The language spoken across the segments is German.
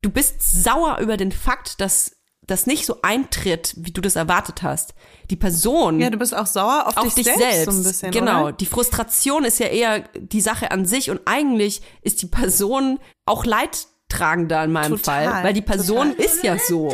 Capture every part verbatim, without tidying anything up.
du bist sauer über den Fakt, dass das nicht so eintritt, wie du das erwartet hast. Die Person. Ja, du bist auch sauer auf, auf dich, dich selbst, selbst so ein bisschen, genau. Oder? Die Frustration ist ja eher die Sache an sich und eigentlich ist die Person auch leidtragender in meinem total, Fall, weil die Person total. ist ja so.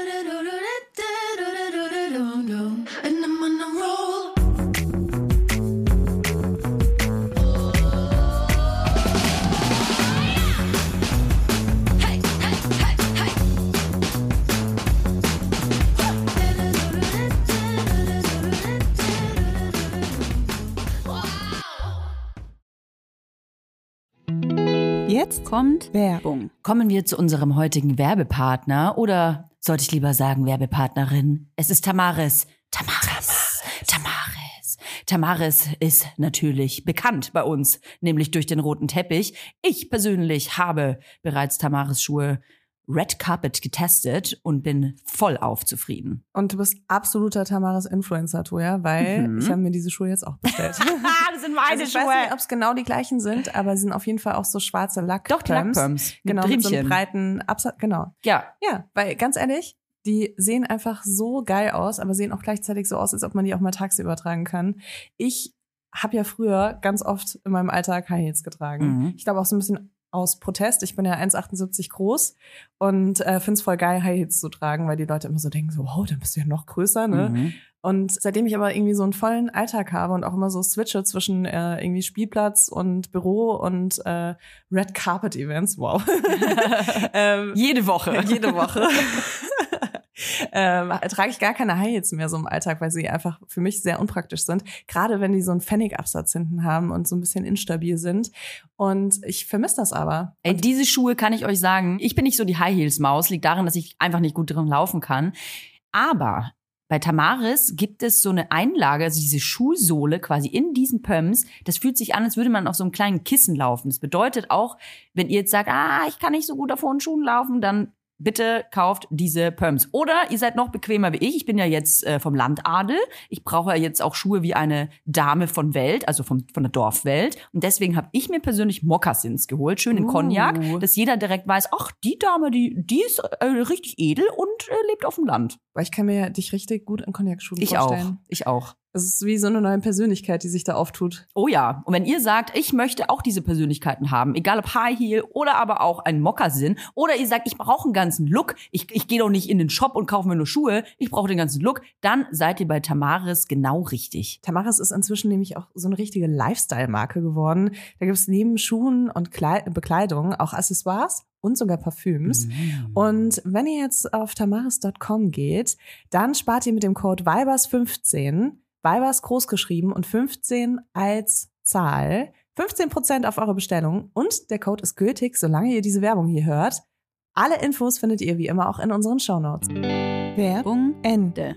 Jetzt kommt Werbung. Kommen wir zu unserem heutigen Werbepartner oder sollte ich lieber sagen Werbepartnerin? Es ist Tamaris. Tamaris. Tamaris. Tamaris ist natürlich bekannt bei uns, nämlich durch den roten Teppich. Ich persönlich habe bereits Tamaris Schuhe Red Carpet getestet und bin vollauf zufrieden. Und du bist absoluter Tamaris Influencer, Toja, weil Mhm. ich habe mir diese Schuhe jetzt auch bestellt. das sind meine also ich Schuhe. weiß nicht, ob es genau die gleichen sind, aber sie sind auf jeden Fall auch so schwarze Lack. Doch, die Lackpumps. Genau, mit so einem breiten Absatz. Genau. Ja. Ja, weil ganz ehrlich, die sehen einfach so geil aus, aber sehen auch gleichzeitig so aus, als ob man die auch mal tagsüber tragen kann. Ich habe ja früher ganz oft in meinem Alltag High Heels getragen. Mhm. Ich glaube auch so ein bisschen aus Protest. Ich bin ja eins Komma achtundsiebzig groß und äh, finde es voll geil, High Heels zu tragen, weil die Leute immer so denken, so, wow, dann bist du ja noch größer, ne? Mhm. Und seitdem ich aber irgendwie so einen vollen Alltag habe und auch immer so switche zwischen äh, irgendwie Spielplatz und Büro und äh, Red Carpet Events, wow. ähm, Jede Woche. Jede Woche. ähm, trage ich gar keine High Heels mehr so im Alltag, weil sie einfach für mich sehr unpraktisch sind. Gerade wenn die so einen Pfennigabsatz hinten haben und so ein bisschen instabil sind. Und ich vermisse das aber. Ey, diese Schuhe kann ich euch sagen, ich bin nicht so die High-Heels-Maus, liegt darin, dass ich einfach nicht gut drin laufen kann. Aber bei Tamaris gibt es so eine Einlage, also diese Schuhsohle quasi in diesen Pumps. Das fühlt sich an, als würde man auf so einem kleinen Kissen laufen. Das bedeutet auch, wenn ihr jetzt sagt, ah, ich kann nicht so gut auf hohen Schuhen laufen, dann bitte kauft diese Pumps. Oder ihr seid noch bequemer wie ich. Ich bin ja jetzt äh, vom Landadel. Ich brauche ja jetzt auch Schuhe wie eine Dame von Welt, also vom, von der Dorfwelt. Und deswegen habe ich mir persönlich Mokassins geholt, schön in Uh. Cognac, dass jeder direkt weiß, ach, die Dame, die die ist äh, richtig edel und äh, lebt auf dem Land. Weil ich kann mir dich richtig gut in Cognac-Schuhen Ich vorstellen. auch, ich auch. Es ist wie so eine neue Persönlichkeit, die sich da auftut. Oh ja, und wenn ihr sagt, ich möchte auch diese Persönlichkeiten haben, egal ob High Heel oder aber auch ein Mokassin, oder ihr sagt, ich brauche einen ganzen Look, ich, ich gehe doch nicht in den Shop und kaufe mir nur Schuhe, ich brauche den ganzen Look, dann seid ihr bei Tamaris genau richtig. Tamaris ist inzwischen nämlich auch so eine richtige Lifestyle-Marke geworden. Da gibt es neben Schuhen und Kleid- Bekleidung auch Accessoires und sogar Parfüms. Mm. Und wenn ihr jetzt auf tamaris Punkt com geht, dann spart ihr mit dem Code Vibers fünfzehn, Vibers groß geschrieben und fünfzehn als Zahl, fünfzehn Prozent auf eure Bestellung. Und der Code ist gültig, solange ihr diese Werbung hier hört. Alle Infos findet ihr wie immer auch in unseren Shownotes. Werbung Ende.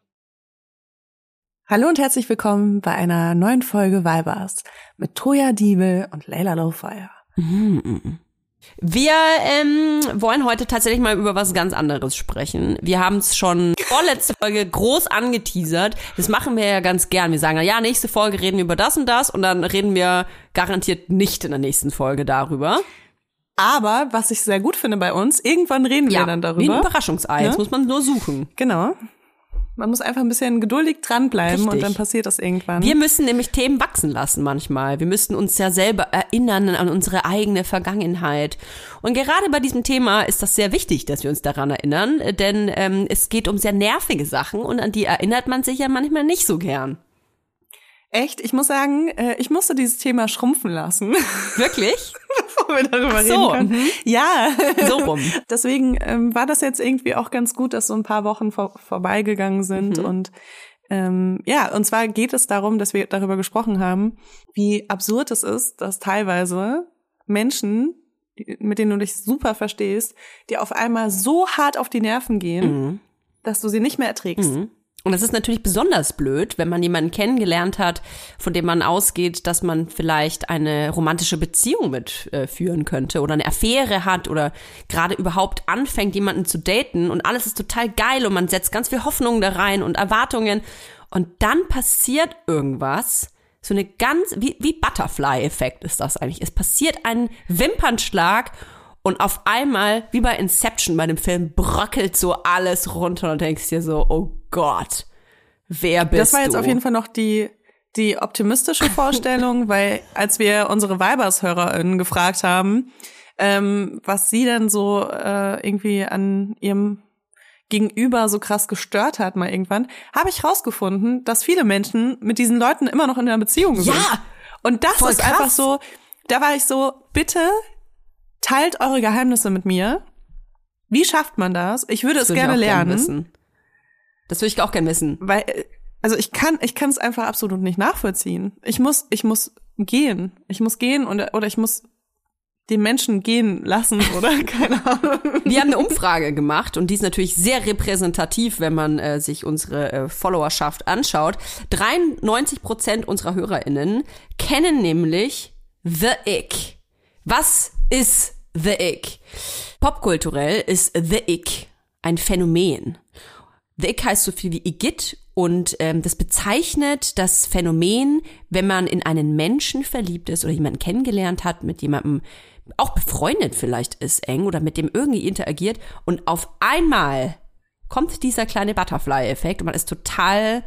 Hallo und herzlich willkommen bei einer neuen Folge Vibers mit Toja Diebel und Layla Lowfire. Wir ähm, wollen heute tatsächlich mal über was ganz anderes sprechen. Wir haben es schon vorletzte Folge groß angeteasert. Das machen wir ja ganz gern. Wir sagen, ja, nächste Folge reden wir über das und das und dann reden wir garantiert nicht in der nächsten Folge darüber. Aber was ich sehr gut finde bei uns, irgendwann reden Ja, wir dann darüber. wie ein Überraschungsei, Ja? das muss man nur suchen. Genau. Man muss einfach ein bisschen geduldig dranbleiben Richtig. und dann passiert das irgendwann. Wir müssen nämlich Themen wachsen lassen manchmal. Wir müssten uns ja selber erinnern an unsere eigene Vergangenheit. Und gerade bei diesem Thema ist das sehr wichtig, dass wir uns daran erinnern, denn ähm, es geht um sehr nervige Sachen und an die erinnert man sich ja manchmal nicht so gern. Echt? Ich muss sagen, äh, ich musste dieses Thema schrumpfen lassen, Wirklich? bevor wir darüber Ach so, reden können. mhm. Ja. So rum. Deswegen ähm, war das jetzt irgendwie auch ganz gut, dass so ein paar Wochen vor, vorbeigegangen sind. Mhm. Und ähm, ja, und zwar geht es darum, dass wir darüber gesprochen haben, wie absurd es ist, dass teilweise Menschen, die, mit denen du dich super verstehst, dir auf einmal so hart auf die Nerven gehen, Mhm. dass du sie nicht mehr erträgst. Mhm. Und das ist natürlich besonders blöd, wenn man jemanden kennengelernt hat, von dem man ausgeht, dass man vielleicht eine romantische Beziehung mit äh, führen könnte oder eine Affäre hat oder gerade überhaupt anfängt, jemanden zu daten und alles ist total geil und man setzt ganz viel Hoffnung da rein und Erwartungen und dann passiert irgendwas, so eine ganz, wie, wie Butterfly-Effekt ist das eigentlich. Es passiert ein Wimpernschlag Und auf einmal, wie bei Inception, bei dem Film, bröckelt so alles runter und denkst dir so, oh Gott, wer bist du? Das war jetzt du? auf jeden Fall noch die, die optimistische Vorstellung, weil als wir unsere Weibers-HörerInnen gefragt haben, ähm, was sie denn so äh, irgendwie an ihrem Gegenüber so krass gestört hat mal irgendwann, habe ich rausgefunden, dass viele Menschen mit diesen Leuten immer noch in einer Beziehung sind. Ja! Und das Voll ist krass. einfach so, da war ich so, bitte teilt eure Geheimnisse mit mir. Wie schafft man das? Ich würde Das es würde ich gerne auch gern lernen. wissen. Das würde ich auch gerne wissen. Weil, also ich kann, ich kann es einfach absolut nicht nachvollziehen. Ich muss, ich muss gehen. Ich muss gehen und, oder ich muss den Menschen gehen lassen, oder? Keine Ahnung. Wir haben eine Umfrage gemacht und die ist natürlich sehr repräsentativ, wenn man äh, sich unsere äh, Followerschaft anschaut. dreiundneunzig Prozent unserer HörerInnen kennen nämlich The Ick. Was ist The Ick? Popkulturell ist The Ick ein Phänomen. The Ick heißt so viel wie Igitt und ähm, das bezeichnet das Phänomen, wenn man in einen Menschen verliebt ist oder jemanden kennengelernt hat, mit jemandem auch befreundet vielleicht ist eng oder mit dem irgendwie interagiert und auf einmal kommt dieser kleine Butterfly-Effekt und man ist total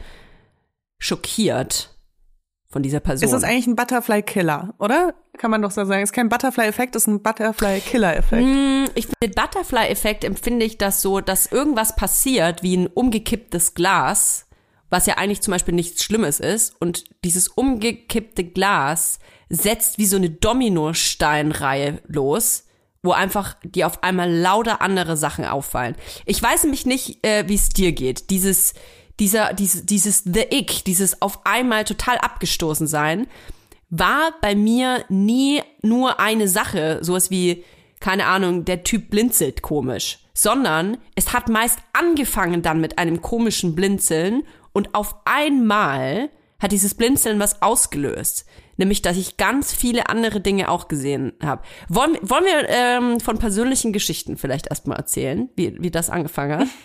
schockiert von dieser Person. Ist das eigentlich ein Butterfly-Killer, oder? Kann man doch so sagen. Es ist kein Butterfly-Effekt, es ist ein Butterfly-Killer-Effekt. Mm, ich finde, den Butterfly-Effekt empfinde ich das so, dass irgendwas passiert wie ein umgekipptes Glas, was ja eigentlich zum Beispiel nichts Schlimmes ist. Und dieses umgekippte Glas setzt wie so eine Dominosteinreihe los, wo einfach dir auf einmal lauter andere Sachen auffallen. Ich weiß nämlich nicht, äh, wie es dir geht. Dieses, dieser, dieses, dieses The Ick, dieses auf einmal total abgestoßen sein, war bei mir nie nur eine Sache, sowas wie, keine Ahnung, der Typ blinzelt komisch, sondern es hat meist angefangen dann mit einem komischen Blinzeln und auf einmal hat dieses Blinzeln was ausgelöst. Nämlich, dass ich ganz viele andere Dinge auch gesehen habe. Wollen, wollen wir ähm, von persönlichen Geschichten vielleicht erstmal erzählen, wie, wie das angefangen hat?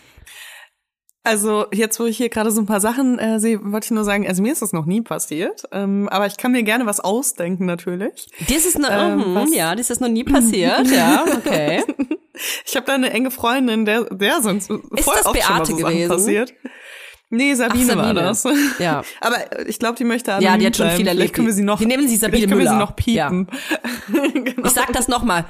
Also jetzt, wo ich hier gerade so ein paar Sachen äh, sehe, wollte ich nur sagen, also mir ist das noch nie passiert, ähm, aber ich kann mir gerne was ausdenken natürlich. Das ist noch, Ähm, was- ja, das ist noch nie passiert, ja, okay. Ich habe da eine enge Freundin, der, der sonst voll das oft schon mal Beate so Sachen gewesen? passiert. Nee, Sabine, Ach, Sabine. war das. Ja. Aber ich glaube, die möchte anonym Ja, die hat schon bleiben. viel Vielleicht erlebt. können wir sie noch, Wir nehmen sie Sabine vielleicht können wir sie Müller. noch piepen. Genau. Ich sag das nochmal.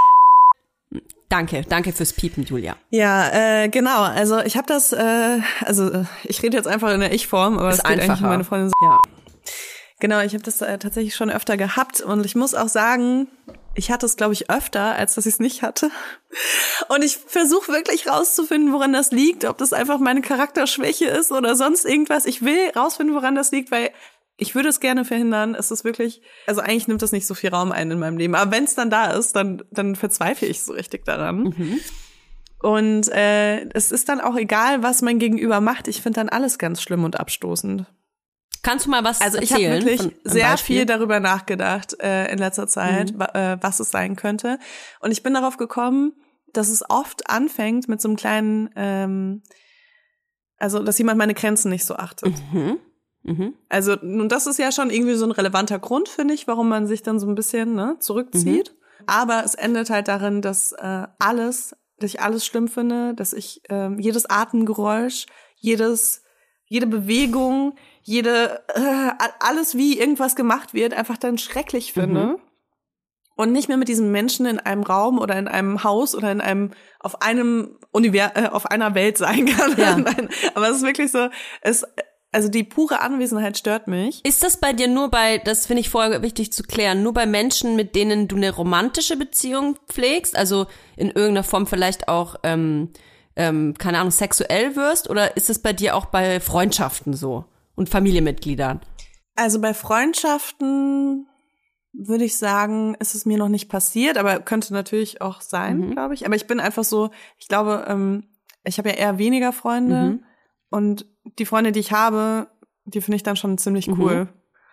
Danke, danke fürs Piepen, Julia. Ja, äh, genau. Also ich habe das, äh, also äh, ich rede jetzt einfach in der Ich-Form, aber Ist es geht eigentlich einfacher. um meine Freundin. Ja. Genau, ich habe das äh, tatsächlich schon öfter gehabt und ich muss auch sagen, ich hatte es, glaube ich, öfter, als dass ich es nicht hatte. Und ich versuche wirklich rauszufinden, woran das liegt, ob das einfach meine Charakterschwäche ist oder sonst irgendwas. Ich will rausfinden, woran das liegt, weil ich würde es gerne verhindern. Es ist wirklich, also eigentlich nimmt das nicht so viel Raum ein in meinem Leben. Aber wenn es dann da ist, dann, dann verzweifle ich so richtig daran. Mhm. Und äh, es ist dann auch egal, was mein Gegenüber macht. Ich finde dann alles ganz schlimm und abstoßend. Kannst du mal was Also ich habe erzählen? wirklich von einem sehr Beispiel? viel darüber nachgedacht äh, in letzter Zeit, Mhm. wa- äh, was es sein könnte. Und ich bin darauf gekommen, dass es oft anfängt mit so einem kleinen, ähm, also dass jemand meine Grenzen nicht so achtet. Mhm. Mhm. Also nun, das ist ja schon irgendwie so ein relevanter Grund, finde ich, warum man sich dann so ein bisschen ne, zurückzieht. Mhm. Aber es endet halt darin, dass äh, alles, dass ich alles schlimm finde, dass ich ähm, jedes Atemgeräusch, jedes, jede Bewegung, jede, äh, alles wie irgendwas gemacht wird, einfach dann schrecklich finde. Mhm. Und nicht mehr mit diesem Menschen in einem Raum oder in einem Haus oder in einem, auf einem Univers, äh, auf einer Welt sein kann. Ja. Nein, aber es ist wirklich so, es, also die pure Anwesenheit stört mich. Ist das bei dir nur bei, das finde ich vorher wichtig zu klären, nur bei Menschen, mit denen du eine romantische Beziehung pflegst, also in irgendeiner Form vielleicht auch, ähm, ähm, keine Ahnung, sexuell wirst, oder ist es bei dir auch bei Freundschaften so und Familienmitgliedern? Also bei Freundschaften würde ich sagen, ist es mir noch nicht passiert, aber könnte natürlich auch sein, Mhm. glaube ich. Aber ich bin einfach so, ich glaube, ähm, ich habe ja eher weniger Freunde Mhm. und die Freunde, die ich habe, die finde ich dann schon ziemlich Mhm. cool.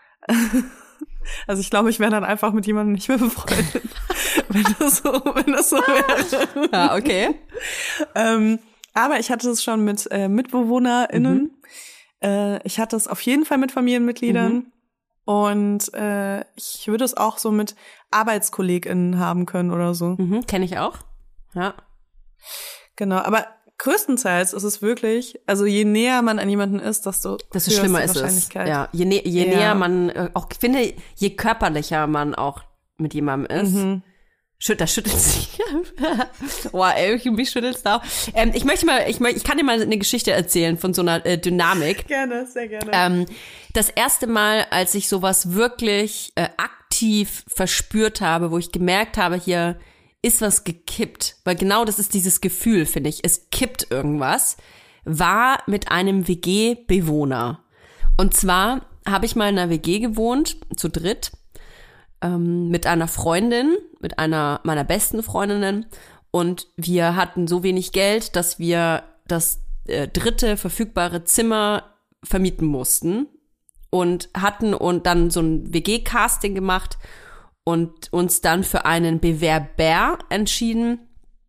Also ich glaube, ich wäre dann einfach mit jemandem nicht mehr befreundet, wenn das so, wenn das so wäre. Ja, okay. ähm, aber ich hatte es schon mit äh, MitbewohnerInnen. Mhm. Äh, ich hatte es auf jeden Fall mit Familienmitgliedern. Mhm. Und äh, ich würde es auch so mit ArbeitskollegInnen haben können oder so. Mhm, kenne ich auch. Ja. Genau, aber größtenteils ist es wirklich, also je näher man an jemanden ist, desto desto schlimmer ist es. Ja, je, nä- je ja. näher man, äh, auch finde, je körperlicher man auch mit jemandem ist. Mhm. Schütt, das schüttelt sich. Boah, ey, mich schüttelt's da. Ähm, ich möchte mal, ich, möchte, ich kann dir mal eine Geschichte erzählen von so einer äh, Dynamik. Gerne, sehr gerne. Ähm, das erste Mal, als ich sowas wirklich äh, aktiv verspürt habe, wo ich gemerkt habe, hier ist was gekippt, weil genau das ist dieses Gefühl, finde ich, es kippt irgendwas, war mit einem W G-Bewohner. Und zwar habe ich mal in einer W G gewohnt, zu dritt, ähm, mit einer Freundin, mit einer meiner besten Freundinnen, und wir hatten so wenig Geld, dass wir das äh, dritte verfügbare Zimmer vermieten mussten und hatten und dann so ein W G-Casting gemacht und uns dann für einen Bewerber entschieden,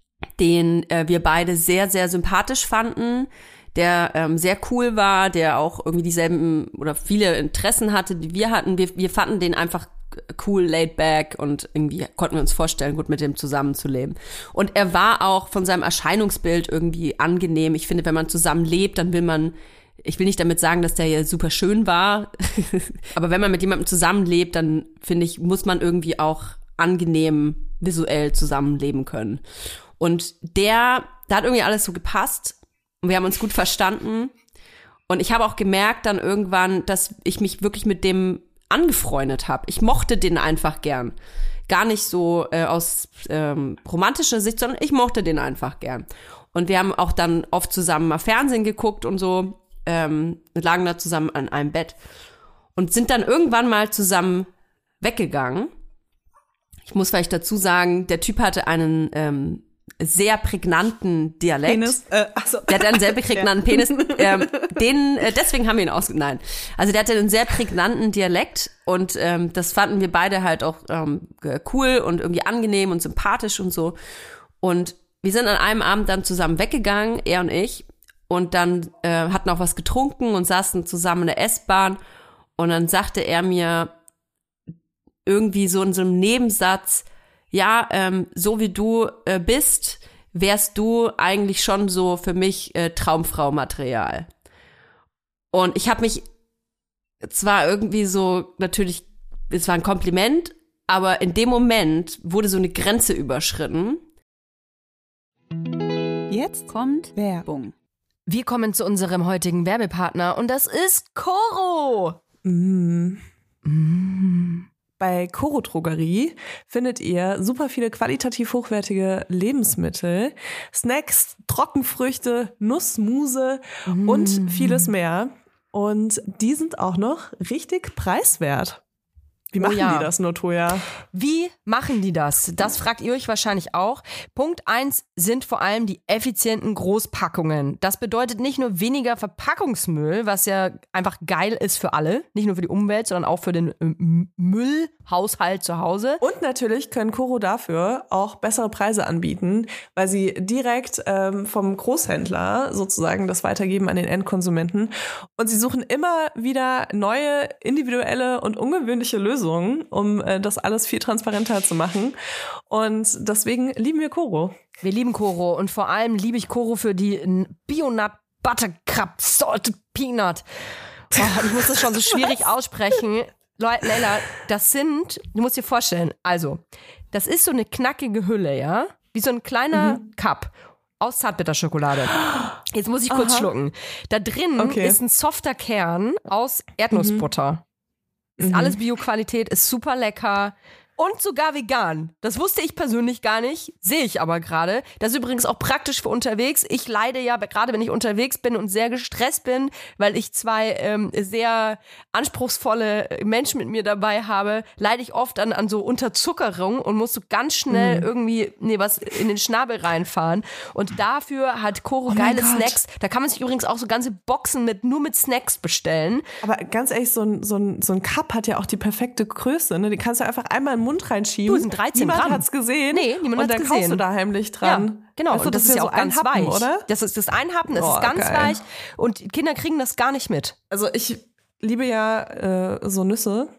den äh, wir beide sehr, sehr sympathisch fanden, der ähm, sehr cool war, der auch irgendwie dieselben oder viele Interessen hatte, die wir hatten. Wir, wir fanden den einfach cool, laid back, und irgendwie konnten wir uns vorstellen, gut mit dem zusammenzuleben. Und er war auch von seinem Erscheinungsbild irgendwie angenehm. Ich finde, wenn man zusammen lebt, dann will man, ich will nicht damit sagen, dass der hier super schön war, aber wenn man mit jemandem zusammenlebt, dann finde ich, muss man irgendwie auch angenehm visuell zusammenleben können. Und der, da hat irgendwie alles so gepasst und wir haben uns gut verstanden. Und ich habe auch gemerkt dann irgendwann, dass ich mich wirklich mit dem angefreundet habe. Ich mochte den einfach gern. Gar nicht so äh, aus ähm, romantischer Sicht, sondern ich mochte den einfach gern. Und wir haben auch dann oft zusammen mal Fernsehen geguckt und so, ähm, lagen da zusammen an einem Bett und sind dann irgendwann mal zusammen weggegangen. Ich muss vielleicht dazu sagen, der Typ hatte einen ähm, sehr prägnanten Dialekt. Penis? Äh, ach so. Der hatte einen sehr prägnanten Penis. Ähm, den, äh, deswegen haben wir ihn aus... Nein. Also der hatte einen sehr prägnanten Dialekt und ähm, das fanden wir beide halt auch ähm, cool und irgendwie angenehm und sympathisch und so. Und wir sind an einem Abend dann zusammen weggegangen, er und ich, und dann äh, hatten auch was getrunken und saßen zusammen in der S-Bahn, und dann sagte er mir irgendwie so in so einem Nebensatz, ja, ähm, so wie du äh, bist, wärst du eigentlich schon so für mich äh, Traumfrau-Material. Und ich habe mich zwar irgendwie so, natürlich, es war ein Kompliment, aber in dem Moment wurde so eine Grenze überschritten. Jetzt kommt Werbung. Wir kommen zu unserem heutigen Werbepartner und das ist Koro. Mm. Mm. Bei Koro Drogerie findet ihr super viele qualitativ hochwertige Lebensmittel, Snacks, Trockenfrüchte, Nussmuse mm. und vieles mehr. Und die sind auch noch richtig preiswert. Wie machen oh ja. die das, Notoja? Wie machen die das? Das fragt ihr euch wahrscheinlich auch. Punkt eins sind vor allem die effizienten Großpackungen. Das bedeutet nicht nur weniger Verpackungsmüll, was ja einfach geil ist für alle. Nicht nur für die Umwelt, sondern auch für den Müllhaushalt zu Hause. Und natürlich können Koro dafür auch bessere Preise anbieten, weil sie direkt ähm, vom Großhändler sozusagen das weitergeben an den Endkonsumenten. Und sie suchen immer wieder neue, individuelle und ungewöhnliche Lösungen, um äh, das alles viel transparenter zu machen. Und deswegen lieben wir Koro. Wir lieben Koro und vor allem liebe ich Koro für die Bionut Buttercup Salted Peanut. Oh, ich muss das schon so schwierig aussprechen. Leute, Leila, das sind, du musst dir vorstellen, also, das ist so eine knackige Hülle, ja? Wie so ein kleiner mhm. Cup aus Zartbitterschokolade. Jetzt muss ich kurz Aha. schlucken. Da drin okay. ist ein softer Kern aus Erdnussbutter. Mhm. Ist alles Bio-Qualität, ist super lecker und sogar vegan. Das wusste ich persönlich gar nicht, sehe ich aber gerade. Das ist übrigens auch praktisch für unterwegs. Ich leide ja, gerade wenn ich unterwegs bin und sehr gestresst bin, weil ich zwei ähm, sehr anspruchsvolle Menschen mit mir dabei habe, leide ich oft an, an so Unterzuckerung und muss so ganz schnell mm. irgendwie nee, was in den Schnabel reinfahren. Und dafür hat Koro oh geile Snacks. Da kann man sich übrigens auch so ganze Boxen mit nur mit Snacks bestellen. Aber ganz ehrlich, so ein, so ein, so ein Cup hat ja auch die perfekte Größe. Ne? Die kannst du einfach einmal in den Mund reinschieben. Du, sind dreizehn niemand Gramm. hat's gesehen. Nee, niemand hat's gesehen. Und dann kaufst du da heimlich dran. Ja, genau. Weißt du, und das, das ist ja so auch ganz Happen, weich. Oder? Das ist das Einhappen, das oh, ist ganz geil. weich. Und Kinder kriegen das gar nicht mit. Also ich liebe ja äh, so Nüsse.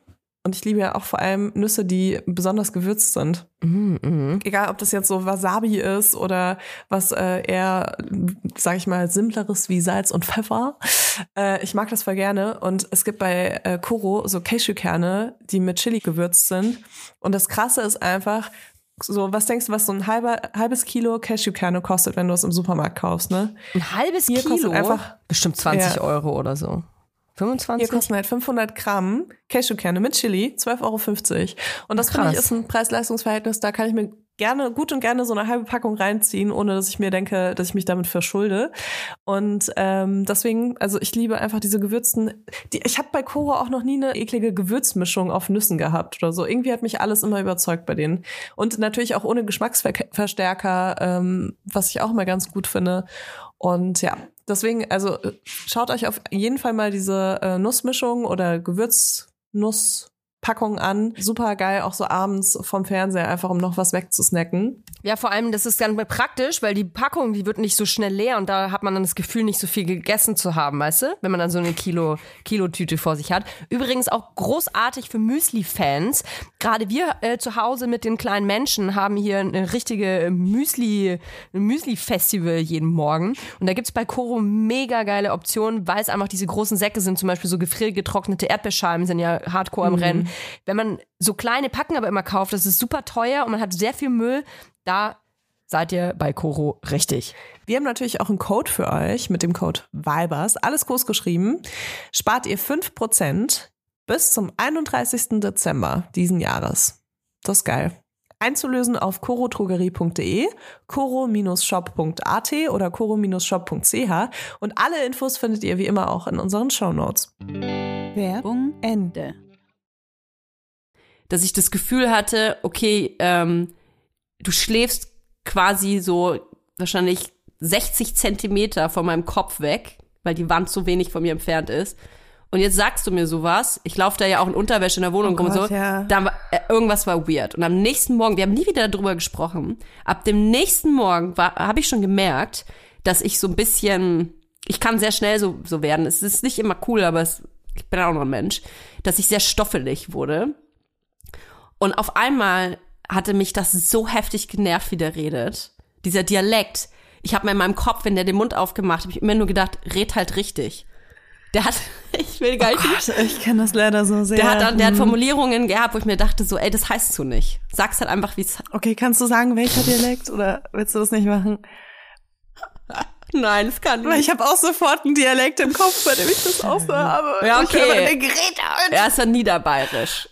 Und ich liebe ja auch vor allem Nüsse, die besonders gewürzt sind. Mm, mm. Egal, ob das jetzt so Wasabi ist oder was äh, eher, sag ich mal, simpleres wie Salz und Pfeffer. Äh, ich mag das voll gerne. Und es gibt bei äh, Koro so Cashewkerne, die mit Chili gewürzt sind. Und das Krasse ist einfach, so, was denkst du, was so ein halber, halbes Kilo Cashewkerne kostet, wenn du es im Supermarkt kaufst, ne? Ein halbes Hier Kilo? kostet einfach bestimmt zwanzig ja. Euro oder so. fünfundzwanzig? Hier kosten halt fünfhundert Gramm Cashewkerne mit Chili, zwölf Euro fünfzig. Und das finde ich ist ein Preis-Leistungs-Verhältnis, da kann ich mir gerne, gut und gerne so eine halbe Packung reinziehen, ohne dass ich mir denke, dass ich mich damit verschulde. Und ähm, deswegen, also ich liebe einfach diese gewürzten, die, ich habe bei Koro auch noch nie eine eklige Gewürzmischung auf Nüssen gehabt oder so. Irgendwie hat mich alles immer überzeugt bei denen. Und natürlich auch ohne Geschmacksverstärker, ähm, was ich auch immer ganz gut finde. Und ja, deswegen, also schaut euch auf jeden Fall mal diese äh, Nussmischung oder Gewürznusspackung an. Super geil, auch so abends vom Fernseher, einfach um noch was wegzusnacken. Ja, vor allem, das ist ganz praktisch, weil die Packung, die wird nicht so schnell leer und da hat man dann das Gefühl, nicht so viel gegessen zu haben, weißt du? Wenn man dann so eine Kilo, Kilo-Tüte vor sich hat. Übrigens auch großartig für Müsli-Fans. Gerade wir äh, zu Hause mit den kleinen Menschen haben hier eine richtige Müsli, ein Müsli-Festival jeden Morgen. Und da gibt's bei Koro mega geile Optionen, weil es einfach diese großen Säcke sind, zum Beispiel so gefriergetrocknete Erdbeerscheiben sind ja hardcore am Mhm. Rennen. Wenn man so kleine Packen aber immer kauft, das ist super teuer und man hat sehr viel Müll, da seid ihr bei Koro richtig. Wir haben natürlich auch einen Code für euch mit dem Code VIBERS, alles groß geschrieben. Spart ihr fünf Prozent bis zum einunddreißigsten Dezember diesen Jahres. Das ist geil. Einzulösen auf korotrogerie punkt de, koro-shop punkt at oder koro-shop punkt ch und alle Infos findet ihr wie immer auch in unseren Shownotes. Werbung Ende. Dass ich das Gefühl hatte, okay, ähm, du schläfst quasi so wahrscheinlich sechzig Zentimeter von meinem Kopf weg, weil die Wand so wenig von mir entfernt ist. Und jetzt sagst du mir sowas, ich laufe da ja auch in Unterwäsche in der Wohnung Oh rum und Gott, so, ja. da war, äh, irgendwas war weird. Und am nächsten Morgen, wir haben nie wieder darüber gesprochen, ab dem nächsten Morgen habe ich schon gemerkt, dass ich so ein bisschen, ich kann sehr schnell so, so werden, es ist nicht immer cool, aber es, ich bin auch noch ein Mensch, dass ich sehr stoffelig wurde. Und auf einmal hatte mich das so heftig genervt, wie der redet. Dieser Dialekt. Ich habe mir in meinem Kopf, wenn der den Mund aufgemacht hat, habe ich immer nur gedacht, red halt richtig. Der hat, ich will gar nicht. Oh Gott, ich kenne das leider so sehr. Der hat, dann, der hat Formulierungen gehabt, wo ich mir dachte so, ey, das heißt so nicht. Sag's halt einfach, wie es. Okay, kannst du sagen, welcher Dialekt oder willst du das nicht machen? Nein, das kann nicht. Weil ich habe auch sofort einen Dialekt im Kopf, bei dem ich das auch so habe. Ja, okay. Ich Gerät er ist dann niederbayerisch.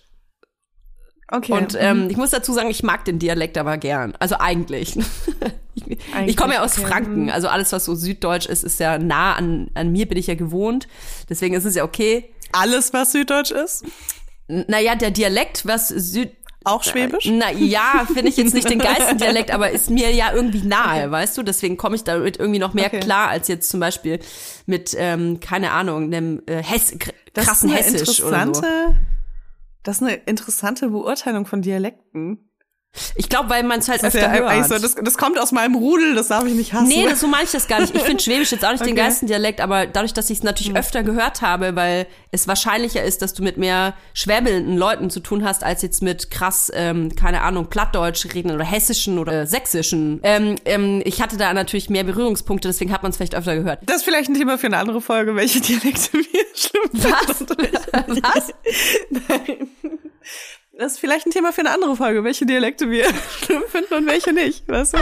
Okay. Und ähm, ich muss dazu sagen, ich mag den Dialekt aber gern. Also eigentlich. ich ich komme ja aus okay. Franken. Also alles, was so süddeutsch ist, ist ja nah an, an mir, bin ich ja gewohnt. Deswegen ist es ja okay. Alles, was süddeutsch ist? N- Naja, der Dialekt, was Süd... Auch Schwäbisch? Na ja, finde ich jetzt nicht den geilsten Dialekt, aber ist mir ja irgendwie nahe, okay. Weißt du? Deswegen komme ich damit irgendwie noch mehr okay. klar, als jetzt zum Beispiel mit, ähm, keine Ahnung, einem äh, Hess, krassen das ist eine Hessisch interessante, oder so. Das ist eine interessante Beurteilung von Dialekten. Ich glaube, weil man es halt das öfter ja, hört. So, das, das kommt aus meinem Rudel, das darf ich nicht hassen. Nee, das, so meine ich das gar nicht. Ich finde Schwäbisch jetzt auch nicht okay. den geilsten Dialekt, aber dadurch, dass ich es natürlich mhm. öfter gehört habe, weil es wahrscheinlicher ist, dass du mit mehr schwäbelnden Leuten zu tun hast, als jetzt mit krass, ähm, keine Ahnung, Plattdeutsch reden oder hessischen oder äh, sächsischen. Ähm, ähm, ich hatte da natürlich mehr Berührungspunkte, deswegen hat man es vielleicht öfter gehört. Das ist vielleicht ein Thema für eine andere Folge, welche Dialekte wir schlimm finden. Was? Was? Nein. Das ist vielleicht ein Thema für eine andere Folge, welche Dialekte wir schlimm finden und welche nicht, weißt du?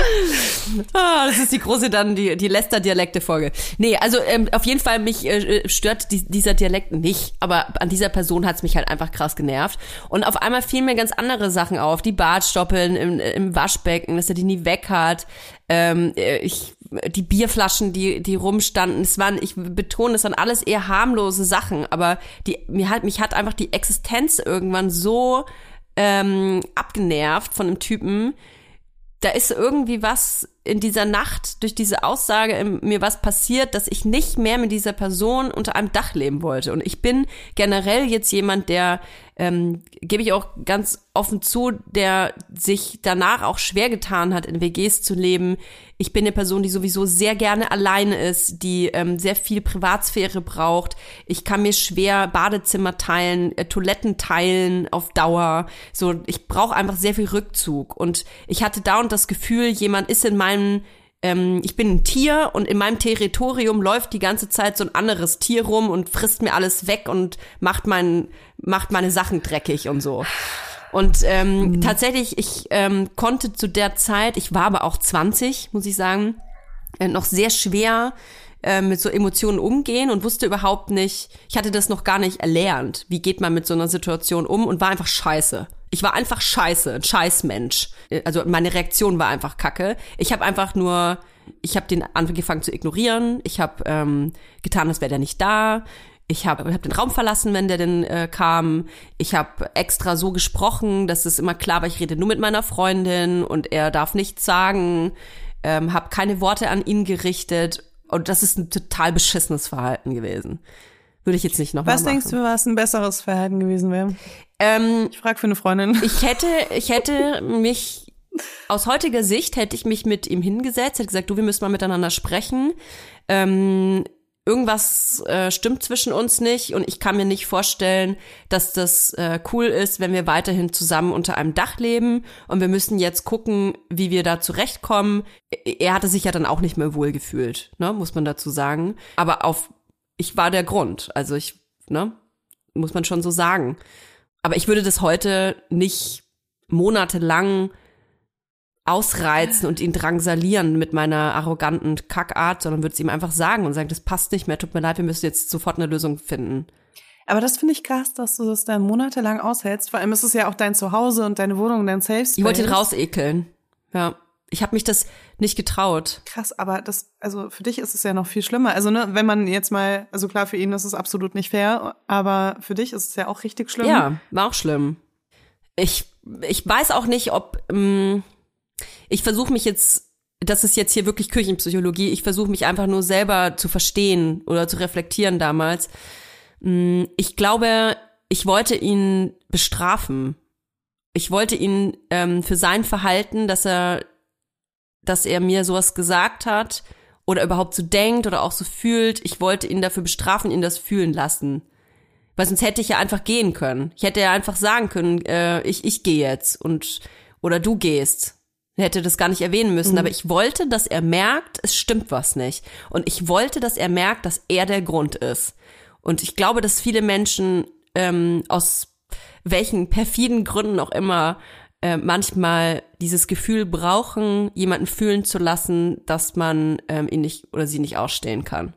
Ah, das ist die große dann, die, die Läster-Dialekte-Folge. Nee, also ähm, auf jeden Fall, mich äh, stört die, dieser Dialekt nicht, aber an dieser Person hat's mich halt einfach krass genervt. Und auf einmal fielen mir ganz andere Sachen auf, die Bartstoppeln im, im Waschbecken, dass er die nie weg hat, ähm, ich, die Bierflaschen, die, die rumstanden, es waren, ich betone, es waren alles eher harmlose Sachen, aber die, mir hat, mich hat einfach die Existenz irgendwann so ähm, abgenervt von einem Typen. Da ist irgendwie was in dieser Nacht, durch diese Aussage in mir was passiert, dass ich nicht mehr mit dieser Person unter einem Dach leben wollte. Und ich bin generell jetzt jemand, der ähm, gebe ich auch ganz offen zu, der sich danach auch schwer getan hat, in W Gs zu leben. Ich bin eine Person, die sowieso sehr gerne alleine ist, die ähm, sehr viel Privatsphäre braucht. Ich kann mir schwer Badezimmer teilen, äh, Toiletten teilen auf Dauer. So, ich brauche einfach sehr viel Rückzug. Und ich hatte dauernd das Gefühl, jemand ist in meinem Ähm, ich bin ein Tier und in meinem Territorium läuft die ganze Zeit so ein anderes Tier rum und frisst mir alles weg und macht mein, macht meine Sachen dreckig und so. Und ähm, mhm. tatsächlich, ich ähm, konnte zu der Zeit, ich war aber auch zwanzig, muss ich sagen, äh, noch sehr schwer äh, mit so Emotionen umgehen und wusste überhaupt nicht, ich hatte das noch gar nicht erlernt, wie geht man mit so einer Situation um und war einfach scheiße. Ich war einfach scheiße, ein Scheißmensch. Also meine Reaktion war einfach kacke. Ich habe einfach nur, ich habe den angefangen zu ignorieren. Ich habe ähm, getan, als wäre der nicht da. Ich habe hab den Raum verlassen, wenn der denn äh, kam. Ich habe extra so gesprochen, dass es immer klar war, ich rede nur mit meiner Freundin und er darf nichts sagen. Ähm, habe keine Worte an ihn gerichtet. Und das ist ein total beschissenes Verhalten gewesen. Würde ich jetzt nicht nochmal machen. Was denkst du, was ein besseres Verhalten gewesen wäre? Ähm, ich frage für eine Freundin. Ich hätte, ich hätte mich, aus heutiger Sicht hätte ich mich mit ihm hingesetzt, hätte gesagt, du, wir müssen mal miteinander sprechen. Ähm, irgendwas äh, stimmt zwischen uns nicht und ich kann mir nicht vorstellen, dass das äh, cool ist, wenn wir weiterhin zusammen unter einem Dach leben und wir müssen jetzt gucken, wie wir da zurechtkommen. Er hatte sich ja dann auch nicht mehr wohl gefühlt, ne, muss man dazu sagen. Aber auf, ich war der Grund, also ich, ne, muss man schon so sagen. Aber ich würde das heute nicht monatelang ausreizen und ihn drangsalieren mit meiner arroganten Kackart, sondern würde es ihm einfach sagen und sagen, das passt nicht mehr, tut mir leid, wir müssen jetzt sofort eine Lösung finden. Aber das finde ich krass, dass du das dann monatelang aushältst. Vor allem ist es ja auch dein Zuhause und deine Wohnung, dein Safe Space. Ich wollte ihn rausekeln. Ja. Ich habe mich das nicht getraut. Krass, aber das, also für dich ist es ja noch viel schlimmer. Also ne, wenn man jetzt mal, also klar, für ihn ist es absolut nicht fair, aber für dich ist es ja auch richtig schlimm. Ja, war auch schlimm. Ich, ich weiß auch nicht, ob, ähm, ich versuche mich jetzt, das ist jetzt hier wirklich Küchenpsychologie, ich versuche mich einfach nur selber zu verstehen oder zu reflektieren damals. Ich glaube, ich wollte ihn bestrafen. Ich wollte ihn ähm, für sein Verhalten, dass er dass er mir sowas gesagt hat oder überhaupt so denkt oder auch so fühlt. Ich wollte ihn dafür bestrafen, ihn das fühlen lassen. Weil sonst hätte ich ja einfach gehen können. Ich hätte ja einfach sagen können, äh, ich ich gehe jetzt und oder du gehst. Er hätte das gar nicht erwähnen müssen. Mhm. Aber ich wollte, dass er merkt, es stimmt was nicht. Und ich wollte, dass er merkt, dass er der Grund ist. Und ich glaube, dass viele Menschen ähm, aus welchen perfiden Gründen auch immer Äh, manchmal dieses Gefühl brauchen, jemanden fühlen zu lassen, dass man ähm, ihn nicht oder sie nicht ausstehen kann.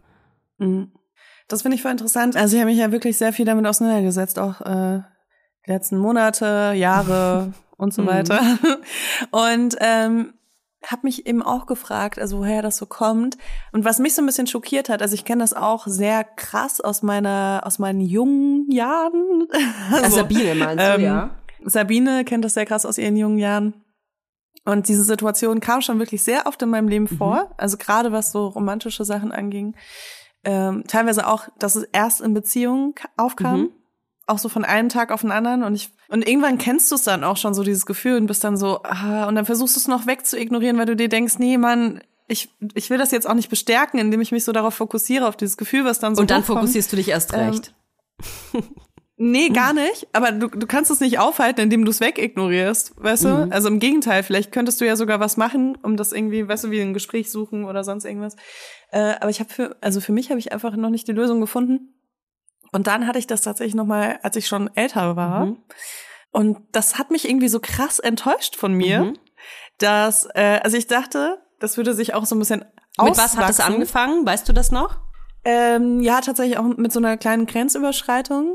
Das finde ich voll interessant. Also ich habe mich ja wirklich sehr viel damit auseinandergesetzt, auch äh, die letzten Monate, Jahre und so weiter. Und ähm, habe mich eben auch gefragt, also woher das so kommt. Und was mich so ein bisschen schockiert hat, also ich kenne das auch sehr krass aus meiner aus meinen jungen Jahren. Also, Sabine meinst ähm, du, ja? Sabine kennt das sehr krass aus ihren jungen Jahren. Und diese Situation kam schon wirklich sehr oft in meinem Leben vor. Mhm. Also gerade was so romantische Sachen anging. Ähm, teilweise auch, dass es erst in Beziehungen aufkam. Mhm. Auch so von einem Tag auf den anderen. Und ich und irgendwann kennst du es dann auch schon so, dieses Gefühl, und bist dann so, ah, und dann versuchst du es noch wegzuignorieren, weil du dir denkst, nee, Mann, ich ich will das jetzt auch nicht bestärken, indem ich mich so darauf fokussiere, auf dieses Gefühl, was dann so Und dann hochkommt. Fokussierst du dich erst recht. Ähm, Nee, gar nicht. Aber du, du kannst es nicht aufhalten, indem du es wegignorierst, weißt du? Mhm. Also im Gegenteil, vielleicht könntest du ja sogar was machen, um das irgendwie, weißt du, wie ein Gespräch suchen oder sonst irgendwas. Äh, aber ich habe für, also für mich habe ich einfach noch nicht die Lösung gefunden. Und dann hatte ich das tatsächlich nochmal, als ich schon älter war. Mhm. Und das hat mich irgendwie so krass enttäuscht von mir, mhm. dass, äh, also ich dachte, das würde sich auch so ein bisschen auswachsen. Mit was hat das angefangen? Weißt du das noch? Ähm, ja, tatsächlich auch mit so einer kleinen Grenzüberschreitung.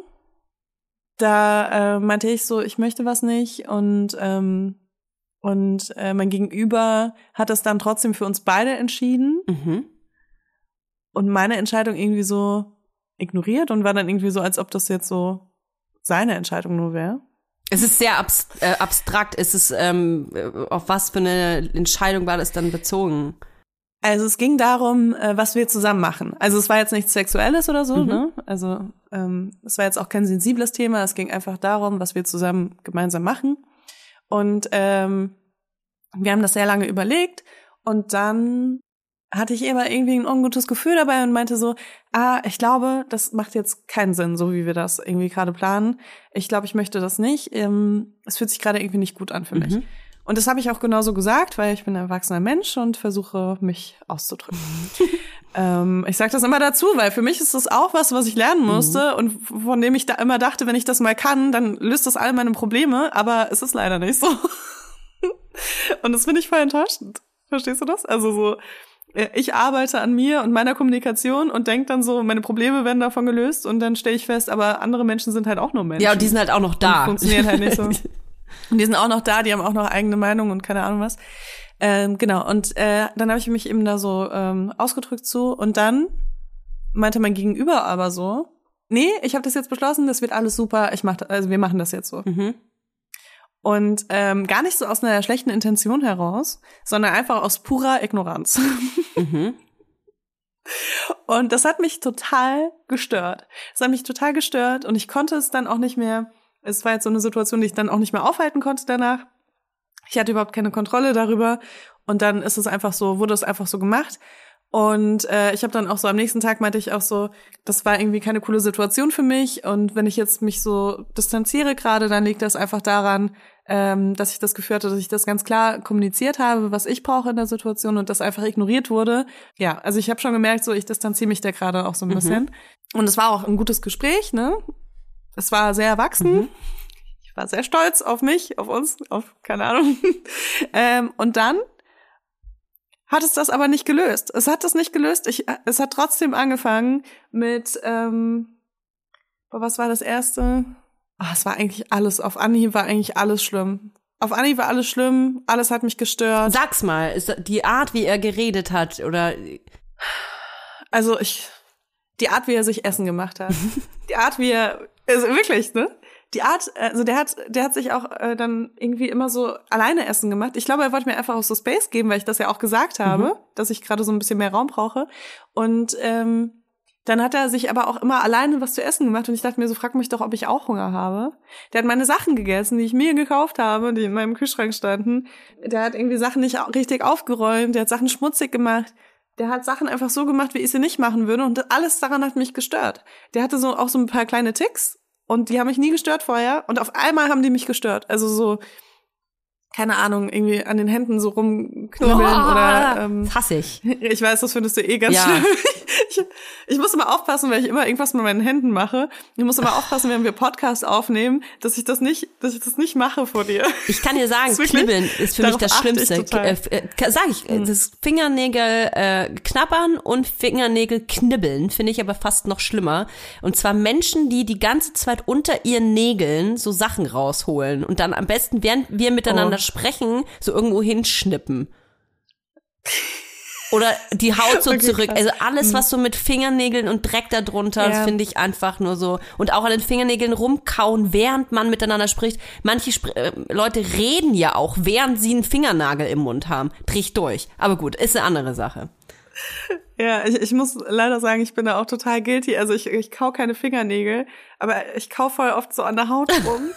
Da äh, meinte ich so, ich möchte was nicht und ähm, und äh, mein Gegenüber hat das dann trotzdem für uns beide entschieden mhm. und meine Entscheidung irgendwie so ignoriert und war dann irgendwie so, als ob das jetzt so seine Entscheidung nur wäre. Es ist sehr abs- äh, abstrakt. Es ist ähm, auf was für eine Entscheidung war das dann bezogen? Also es ging darum, äh, was wir zusammen machen. Also es war jetzt nichts Sexuelles oder so, mhm. ne? Also ähm, es war jetzt auch kein sensibles Thema. Es ging einfach darum, was wir zusammen gemeinsam machen. Und ähm, wir haben das sehr lange überlegt. Und dann hatte ich aber irgendwie ein ungutes Gefühl dabei und meinte so, ah, ich glaube, das macht jetzt keinen Sinn, so wie wir das irgendwie gerade planen. Ich glaube, ich möchte das nicht. Ähm, es fühlt sich gerade irgendwie nicht gut an für mich. Mhm. Und das habe ich auch genauso gesagt, weil ich bin ein erwachsener Mensch und versuche, mich auszudrücken. ähm, ich sage das immer dazu, weil für mich ist das auch was, was ich lernen musste mhm. und von dem ich da immer dachte, wenn ich das mal kann, dann löst das all meine Probleme, aber es ist leider nicht so. Und das finde ich voll enttäuschend. Verstehst du das? Also so, ich arbeite an mir und meiner Kommunikation und denke dann so, meine Probleme werden davon gelöst und dann stelle ich fest, aber andere Menschen sind halt auch nur Menschen. Ja, und die sind halt auch noch da. Und funktioniert halt nicht so. Und die sind auch noch da, die haben auch noch eigene Meinung und keine Ahnung was. Ähm, genau, und äh, dann habe ich mich eben da so ähm, ausgedrückt zu und dann meinte mein Gegenüber aber so, nee, ich habe das jetzt beschlossen, das wird alles super, ich mach, also wir machen das jetzt so. Mhm. Und ähm, gar nicht so aus einer schlechten Intention heraus, sondern einfach aus purer Ignoranz. Mhm. Und das hat mich total gestört. Das hat mich total gestört und ich konnte es dann auch nicht mehr, es war jetzt so eine Situation, die ich dann auch nicht mehr aufhalten konnte danach. Ich hatte überhaupt keine Kontrolle darüber und dann ist es einfach so, wurde es einfach so gemacht. Und äh, ich habe dann auch so am nächsten Tag meinte ich auch so, das war irgendwie keine coole Situation für mich und wenn ich jetzt mich so distanziere gerade, dann liegt das einfach daran, ähm, dass ich das Gefühl hatte, dass ich das ganz klar kommuniziert habe, was ich brauche in der Situation und das einfach ignoriert wurde. Ja, also ich habe schon gemerkt, so ich distanziere mich da gerade auch so ein bisschen. Mhm. Und es war auch ein gutes Gespräch, ne? Es war sehr erwachsen. Mhm. Ich war sehr stolz auf mich, auf uns, auf keine Ahnung. ähm, und dann hat es das aber nicht gelöst. Es hat das nicht gelöst. Ich, es hat trotzdem angefangen mit, ähm, was war das erste? Ah, es war eigentlich alles, auf Anhieb war eigentlich alles schlimm. Auf Anhieb war alles schlimm, alles hat mich gestört. Sag's mal, ist die Art, wie er geredet hat, oder? Also ich, die Art, wie er sich Essen gemacht hat. Die Art, wie er, also wirklich, ne? Die Art, also der hat, der hat sich auch äh, dann irgendwie immer so alleine Essen gemacht. Ich glaube, er wollte mir einfach auch so Space geben, weil ich das ja auch gesagt habe, mhm. dass ich gerade so ein bisschen mehr Raum brauche. Und ähm, dann hat er sich aber auch immer alleine was zu essen gemacht. Und ich dachte mir so, frag mich doch, ob ich auch Hunger habe. Der hat meine Sachen gegessen, die ich mir gekauft habe, die in meinem Kühlschrank standen. Der hat irgendwie Sachen nicht richtig aufgeräumt. Der hat Sachen schmutzig gemacht. Der hat Sachen einfach so gemacht, wie ich sie nicht machen würde. Und alles daran hat mich gestört. Der hatte so auch so ein paar kleine Ticks. Und die haben mich nie gestört vorher. Und auf einmal haben die mich gestört. Also so, keine Ahnung, irgendwie an den Händen so rumknibbeln oh, oder ähm, hasse ich. Ich weiß, das findest du eh ganz ja. schlimm. Ich, ich muss immer aufpassen, weil ich immer irgendwas mit meinen Händen mache. Ich muss immer aufpassen, wenn wir Podcasts aufnehmen, dass ich das nicht, dass ich das nicht mache vor dir. Ich kann dir sagen, Knibbeln ist für mich das Schlimmste. Äh, äh, sag ich, hm. das Fingernägel äh, knabbern und Fingernägel knibbeln finde ich aber fast noch schlimmer. Und zwar Menschen, die die ganze Zeit unter ihren Nägeln so Sachen rausholen und dann am besten, während wir miteinander oh. sprechen, so irgendwo hinschnippen. Oder die Haut so okay, zurück. Krass. Also alles, was so mit Fingernägeln und Dreck da drunter, ja. finde ich einfach nur so. Und auch an den Fingernägeln rumkauen, während man miteinander spricht. Manche Spr- äh, Leute reden ja auch, während sie einen Fingernagel im Mund haben. Bricht durch. Aber gut, ist eine andere Sache. Ja, ich, ich muss leider sagen, ich bin da auch total guilty. Also ich, ich kau keine Fingernägel, aber ich kau voll oft so an der Haut rum.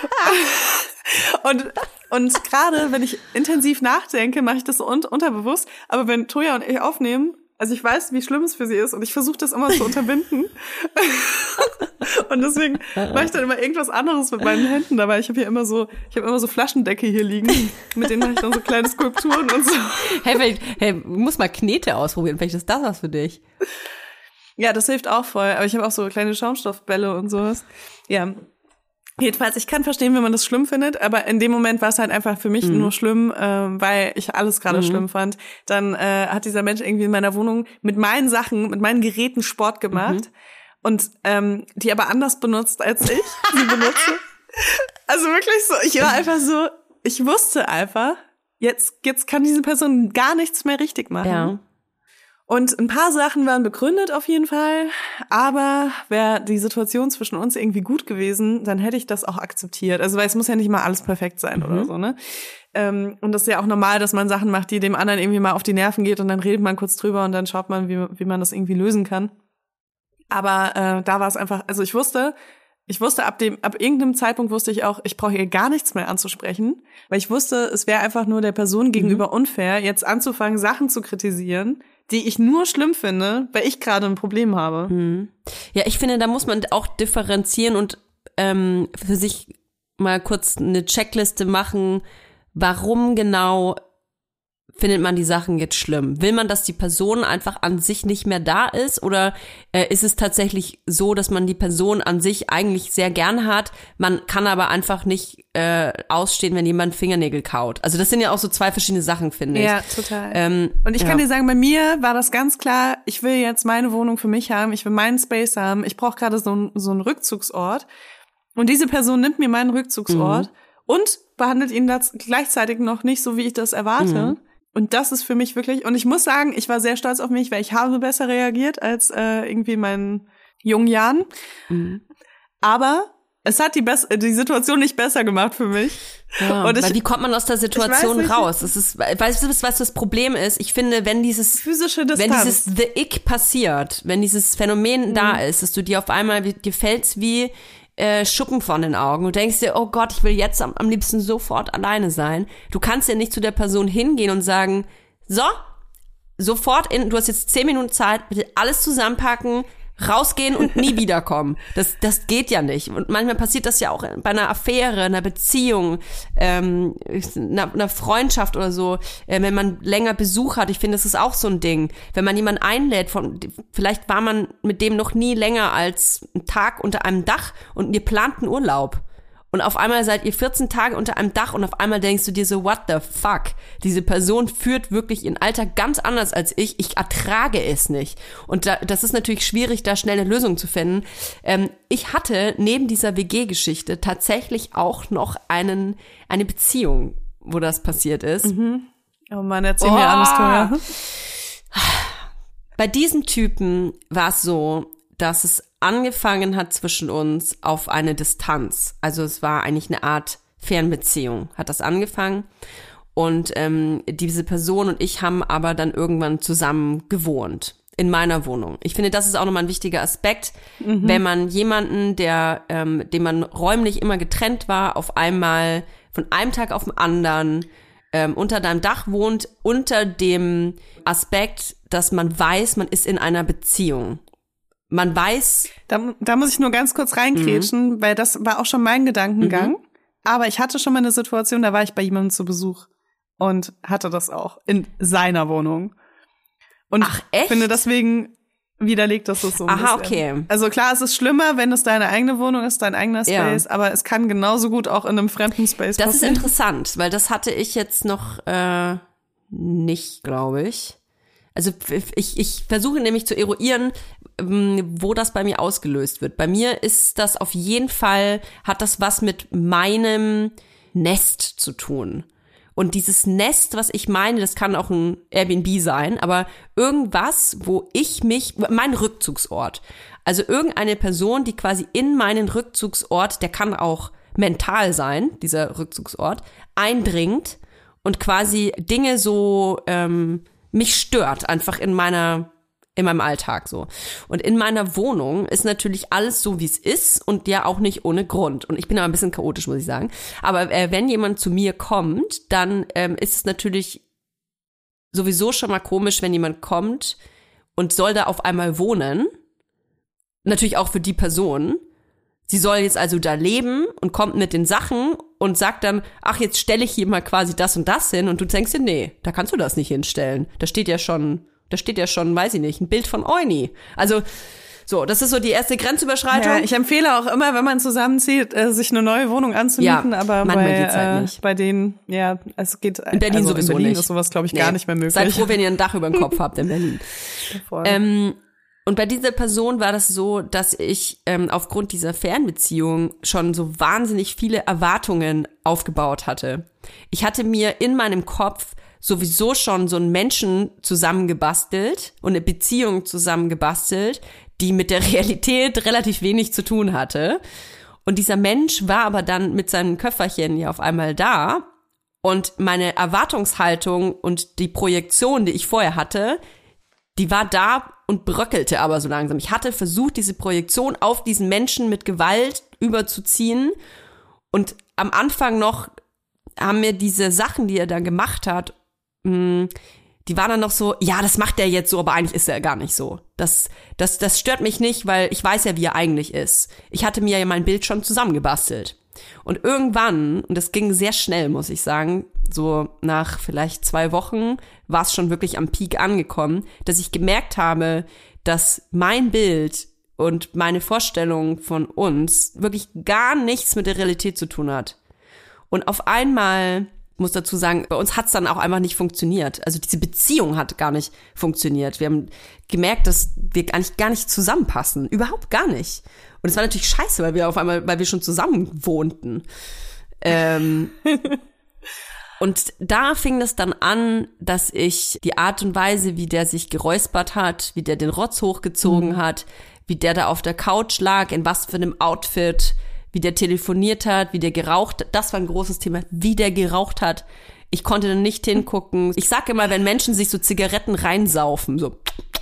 Und und gerade, wenn ich intensiv nachdenke, mache ich das so un- unterbewusst. Aber wenn Toja und ich aufnehmen, also ich weiß, wie schlimm es für sie ist und ich versuche das immer zu unterbinden. Und deswegen mache ich dann immer irgendwas anderes mit meinen Händen dabei. Ich habe hier immer so, ich habe immer so Flaschendecke hier liegen, mit denen mache ich dann so kleine Skulpturen und so. Hey, vielleicht, hey, du musst mal Knete ausprobieren. Vielleicht ist das was für dich. Ja, das hilft auch voll. Aber ich habe auch so kleine Schaumstoffbälle und sowas. Ja. Jedenfalls, ich kann verstehen, wenn man das schlimm findet, aber in dem Moment war es halt einfach für mich mhm. nur schlimm, äh, weil ich alles gerade mhm. schlimm fand. Dann äh, hat dieser Mensch irgendwie in meiner Wohnung mit meinen Sachen, mit meinen Geräten Sport gemacht mhm. und ähm, die aber anders benutzt, als ich sie benutze. Also wirklich so, ich war einfach so, ich wusste einfach, jetzt jetzt kann diese Person gar nichts mehr richtig machen. Ja. Und ein paar Sachen waren begründet auf jeden Fall, aber wäre die Situation zwischen uns irgendwie gut gewesen, dann hätte ich das auch akzeptiert. Also weil es muss ja nicht mal alles perfekt sein mhm. oder so, ne? Ähm, und das ist ja auch normal, dass man Sachen macht, die dem anderen irgendwie mal auf die Nerven geht und dann redet man kurz drüber und dann schaut man, wie, wie man das irgendwie lösen kann. Aber äh, da war es einfach, also ich wusste, ich wusste ab dem, ab irgendeinem Zeitpunkt wusste ich auch, ich brauche hier gar nichts mehr anzusprechen, weil ich wusste, es wäre einfach nur der Person gegenüber mhm. unfair, jetzt anzufangen, Sachen zu kritisieren, die ich nur schlimm finde, weil ich gerade ein Problem habe. Mhm. Ja, ich finde, da muss man auch differenzieren und ähm, für sich mal kurz eine Checkliste machen, warum genau findet man die Sachen jetzt schlimm? Will man, dass die Person einfach an sich nicht mehr da ist? Oder äh, ist es tatsächlich so, dass man die Person an sich eigentlich sehr gern hat, man kann aber einfach nicht äh, ausstehen, wenn jemand Fingernägel kaut? Also das sind ja auch so zwei verschiedene Sachen, finde ich. Ja, total. Ähm, Und ich ja. kann dir sagen, bei mir war das ganz klar, ich will jetzt meine Wohnung für mich haben, ich will meinen Space haben, ich brauche gerade so, ein, so einen Rückzugsort. Und diese Person nimmt mir meinen Rückzugsort mhm. und behandelt ihn das gleichzeitig noch nicht so, wie ich das erwarte. Mhm. Und das ist für mich wirklich, und ich muss sagen, ich war sehr stolz auf mich, weil ich habe besser reagiert als äh, irgendwie in meinen jungen Jahren. Mhm. Aber es hat die, Be- die Situation nicht besser gemacht für mich. Ja, und ich, weil wie kommt man aus der Situation nicht, raus? Das ist, weißt du, was das Problem ist? Ich finde, wenn dieses physische Distanz, wenn dieses The Ick passiert, wenn dieses Phänomen mhm. da ist, dass du dir auf einmal, dir fällt's wie Äh, Schuppen von den Augen und denkst dir, oh Gott, ich will jetzt am, am liebsten sofort alleine sein. Du kannst ja nicht zu der Person hingehen und sagen, so, sofort in, du hast jetzt zehn Minuten Zeit, bitte alles zusammenpacken, rausgehen und nie wiederkommen. Das, das geht ja nicht. Und manchmal passiert das ja auch bei einer Affäre, einer Beziehung, ähm, einer, einer Freundschaft oder so, äh, wenn man länger Besuch hat. Ich finde, das ist auch so ein Ding. Wenn man jemanden einlädt, von, vielleicht war man mit dem noch nie länger als einen Tag unter einem Dach und ihr plant einen Urlaub. Und auf einmal seid ihr vierzehn Tage unter einem Dach und auf einmal denkst du dir so, what the fuck? Diese Person führt wirklich ihren Alltag ganz anders als ich. Ich ertrage es nicht. Und da, das ist natürlich schwierig, da schnell eine Lösung zu finden. Ähm, ich hatte neben dieser W G-Geschichte tatsächlich auch noch einen eine Beziehung, wo das passiert ist. Mhm. Oh Mann, erzähl oh. mir alles, Toja. Bei diesem Typen war es so, dass es angefangen hat zwischen uns auf eine Distanz. Also es war eigentlich eine Art Fernbeziehung, hat das angefangen. Und ähm, diese Person und ich haben aber dann irgendwann zusammen gewohnt in meiner Wohnung. Ich finde, das ist auch nochmal ein wichtiger Aspekt, mhm. wenn man jemanden, der, ähm, dem man räumlich immer getrennt war, auf einmal von einem Tag auf den anderen ähm, unter deinem Dach wohnt, unter dem Aspekt, dass man weiß, man ist in einer Beziehung. Man weiß. Da, da muss ich nur ganz kurz reinkrätschen, mhm. weil das war auch schon mein Gedankengang. Mhm. Aber ich hatte schon mal eine Situation, da war ich bei jemandem zu Besuch und hatte das auch in seiner Wohnung. Und Ach, echt? Ich finde, deswegen widerlegt das so ein Aha, bisschen. okay. Also klar, es ist schlimmer, wenn es deine eigene Wohnung ist, dein eigener Space, ja. aber es kann genauso gut auch in einem fremden Space das passieren. Das ist interessant, weil das hatte ich jetzt noch äh, nicht, glaube ich. Also ich, ich versuche nämlich zu eruieren, wo das bei mir ausgelöst wird. Bei mir ist das auf jeden Fall, hat das was mit meinem Nest zu tun. Und dieses Nest, was ich meine, das kann auch ein Airbnb sein, aber irgendwas, wo ich mich, mein Rückzugsort, also irgendeine Person, die quasi in meinen Rückzugsort, der kann auch mental sein, dieser Rückzugsort, eindringt und quasi Dinge so ähm, mich stört, einfach in meiner in meinem Alltag so. Und in meiner Wohnung ist natürlich alles so, wie es ist und ja auch nicht ohne Grund. Und ich bin aber ein bisschen chaotisch, muss ich sagen. Aber äh, wenn jemand zu mir kommt, dann ähm, ist es natürlich sowieso schon mal komisch, wenn jemand kommt und soll da auf einmal wohnen. Natürlich auch für die Person. Sie soll jetzt also da leben und kommt mit den Sachen und sagt dann, ach, jetzt stelle ich hier mal quasi das und das hin. Und du denkst dir, nee, da kannst du das nicht hinstellen. Da steht ja schon... Da steht ja schon, weiß ich nicht, ein Bild von Euni. Also, so, das ist so die erste Grenzüberschreitung. Ja, ich empfehle auch immer, wenn man zusammenzieht, äh, sich eine neue Wohnung anzumieten. Ja, aber manchmal bei, geht's halt nicht. Äh, bei denen, ja, es geht. In Berlin also sowieso in Berlin nicht. ist sowas, glaube ich, nee. gar nicht mehr möglich. Seid froh, wenn ihr ein Dach über dem Kopf habt in Berlin. ähm, und bei dieser Person war das so, dass ich ähm, aufgrund dieser Fernbeziehung schon so wahnsinnig viele Erwartungen aufgebaut hatte. Ich hatte mir in meinem Kopf sowieso schon so einen Menschen zusammengebastelt und eine Beziehung zusammengebastelt, die mit der Realität relativ wenig zu tun hatte. Und dieser Mensch war aber dann mit seinem Köfferchen ja auf einmal da. Und meine Erwartungshaltung und die Projektion, die ich vorher hatte, die war da und bröckelte aber so langsam. Ich hatte versucht, diese Projektion auf diesen Menschen mit Gewalt überzuziehen. Und am Anfang noch haben mir diese Sachen, die er dann gemacht hat, mh, die waren dann noch so, ja, das macht er jetzt so, aber eigentlich ist er gar nicht so. Das, das, das stört mich nicht, weil ich weiß ja, wie er eigentlich ist. Ich hatte mir ja mein Bild schon zusammengebastelt. Und irgendwann, und das ging sehr schnell, muss ich sagen, so nach vielleicht zwei Wochen war es schon wirklich am Peak angekommen, dass ich gemerkt habe, dass mein Bild und meine Vorstellung von uns wirklich gar nichts mit der Realität zu tun hat. Und auf einmal, muss dazu sagen, bei uns hat es dann auch einfach nicht funktioniert. Also diese Beziehung hat gar nicht funktioniert. Wir haben gemerkt, dass wir eigentlich gar nicht zusammenpassen. Überhaupt gar nicht. Und es war natürlich scheiße, weil wir auf einmal, weil wir schon zusammen wohnten. Ähm, und da fing es dann an, dass ich die Art und Weise, wie der sich geräuspert hat, wie der den Rotz hochgezogen mhm. hat, wie der da auf der Couch lag, in was für einem Outfit, wie der telefoniert hat, wie der geraucht hat. Das war ein großes Thema, wie der geraucht hat. Ich konnte dann nicht hingucken. Ich sag immer, wenn Menschen sich so Zigaretten reinsaufen, so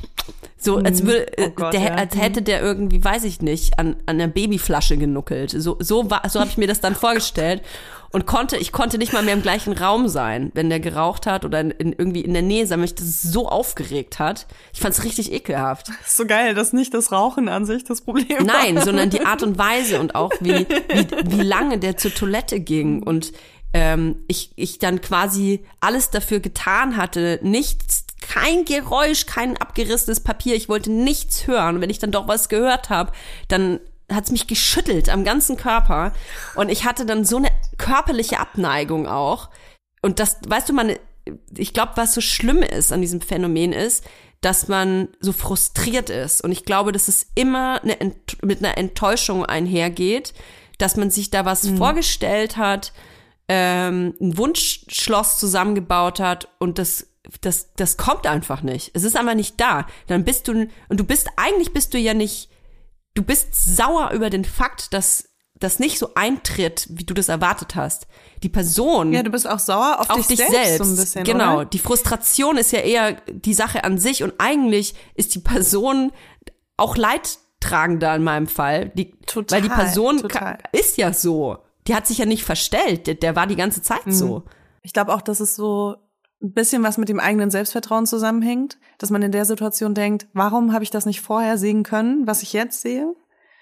so als würde, oh Gott, der, ja. als hätte der irgendwie, weiß ich nicht, an, an einer Babyflasche genuckelt. So so war, so habe ich mir das dann vorgestellt und konnte, ich konnte nicht mal mehr im gleichen Raum sein, wenn der geraucht hat oder in, in, irgendwie in der Nähe sein, weil mich das so aufgeregt hat. Ich fand es richtig ekelhaft. Ist so geil, dass nicht das Rauchen an sich das Problem war. Nein, sondern die Art und Weise und auch wie wie, wie lange der zur Toilette ging und ähm, ich ich dann quasi alles dafür getan hatte, nichts, kein Geräusch, kein abgerissenes Papier, ich wollte nichts hören. Und wenn ich dann doch was gehört habe, dann hat's mich geschüttelt am ganzen Körper und ich hatte dann so eine körperliche Abneigung auch. Und das, weißt du, man, ich glaube, was so schlimm ist an diesem Phänomen ist, dass man so frustriert ist. Und ich glaube, dass es immer eine Ent- mit einer Enttäuschung einhergeht, dass man sich da was mhm. vorgestellt hat, ähm, ein Wunschschloss zusammengebaut hat und das das das kommt einfach nicht. Es ist einfach nicht da. Dann bist du und du bist eigentlich bist du ja nicht du bist sauer über den Fakt, dass das nicht so eintritt, wie du das erwartet hast. Die Person Ja, du bist auch sauer auf, auf dich, dich selbst, selbst so ein bisschen, genau, oder? Die Frustration ist ja eher die Sache an sich und eigentlich ist die Person auch leidtragender in meinem Fall, die, total, weil die Person total. ka- ist ja so. Die hat sich ja nicht verstellt, der, der war die ganze Zeit mhm. so. Ich glaube auch, dass es so ein bisschen was mit dem eigenen Selbstvertrauen zusammenhängt, dass man in der Situation denkt, warum habe ich das nicht vorher sehen können, was ich jetzt sehe?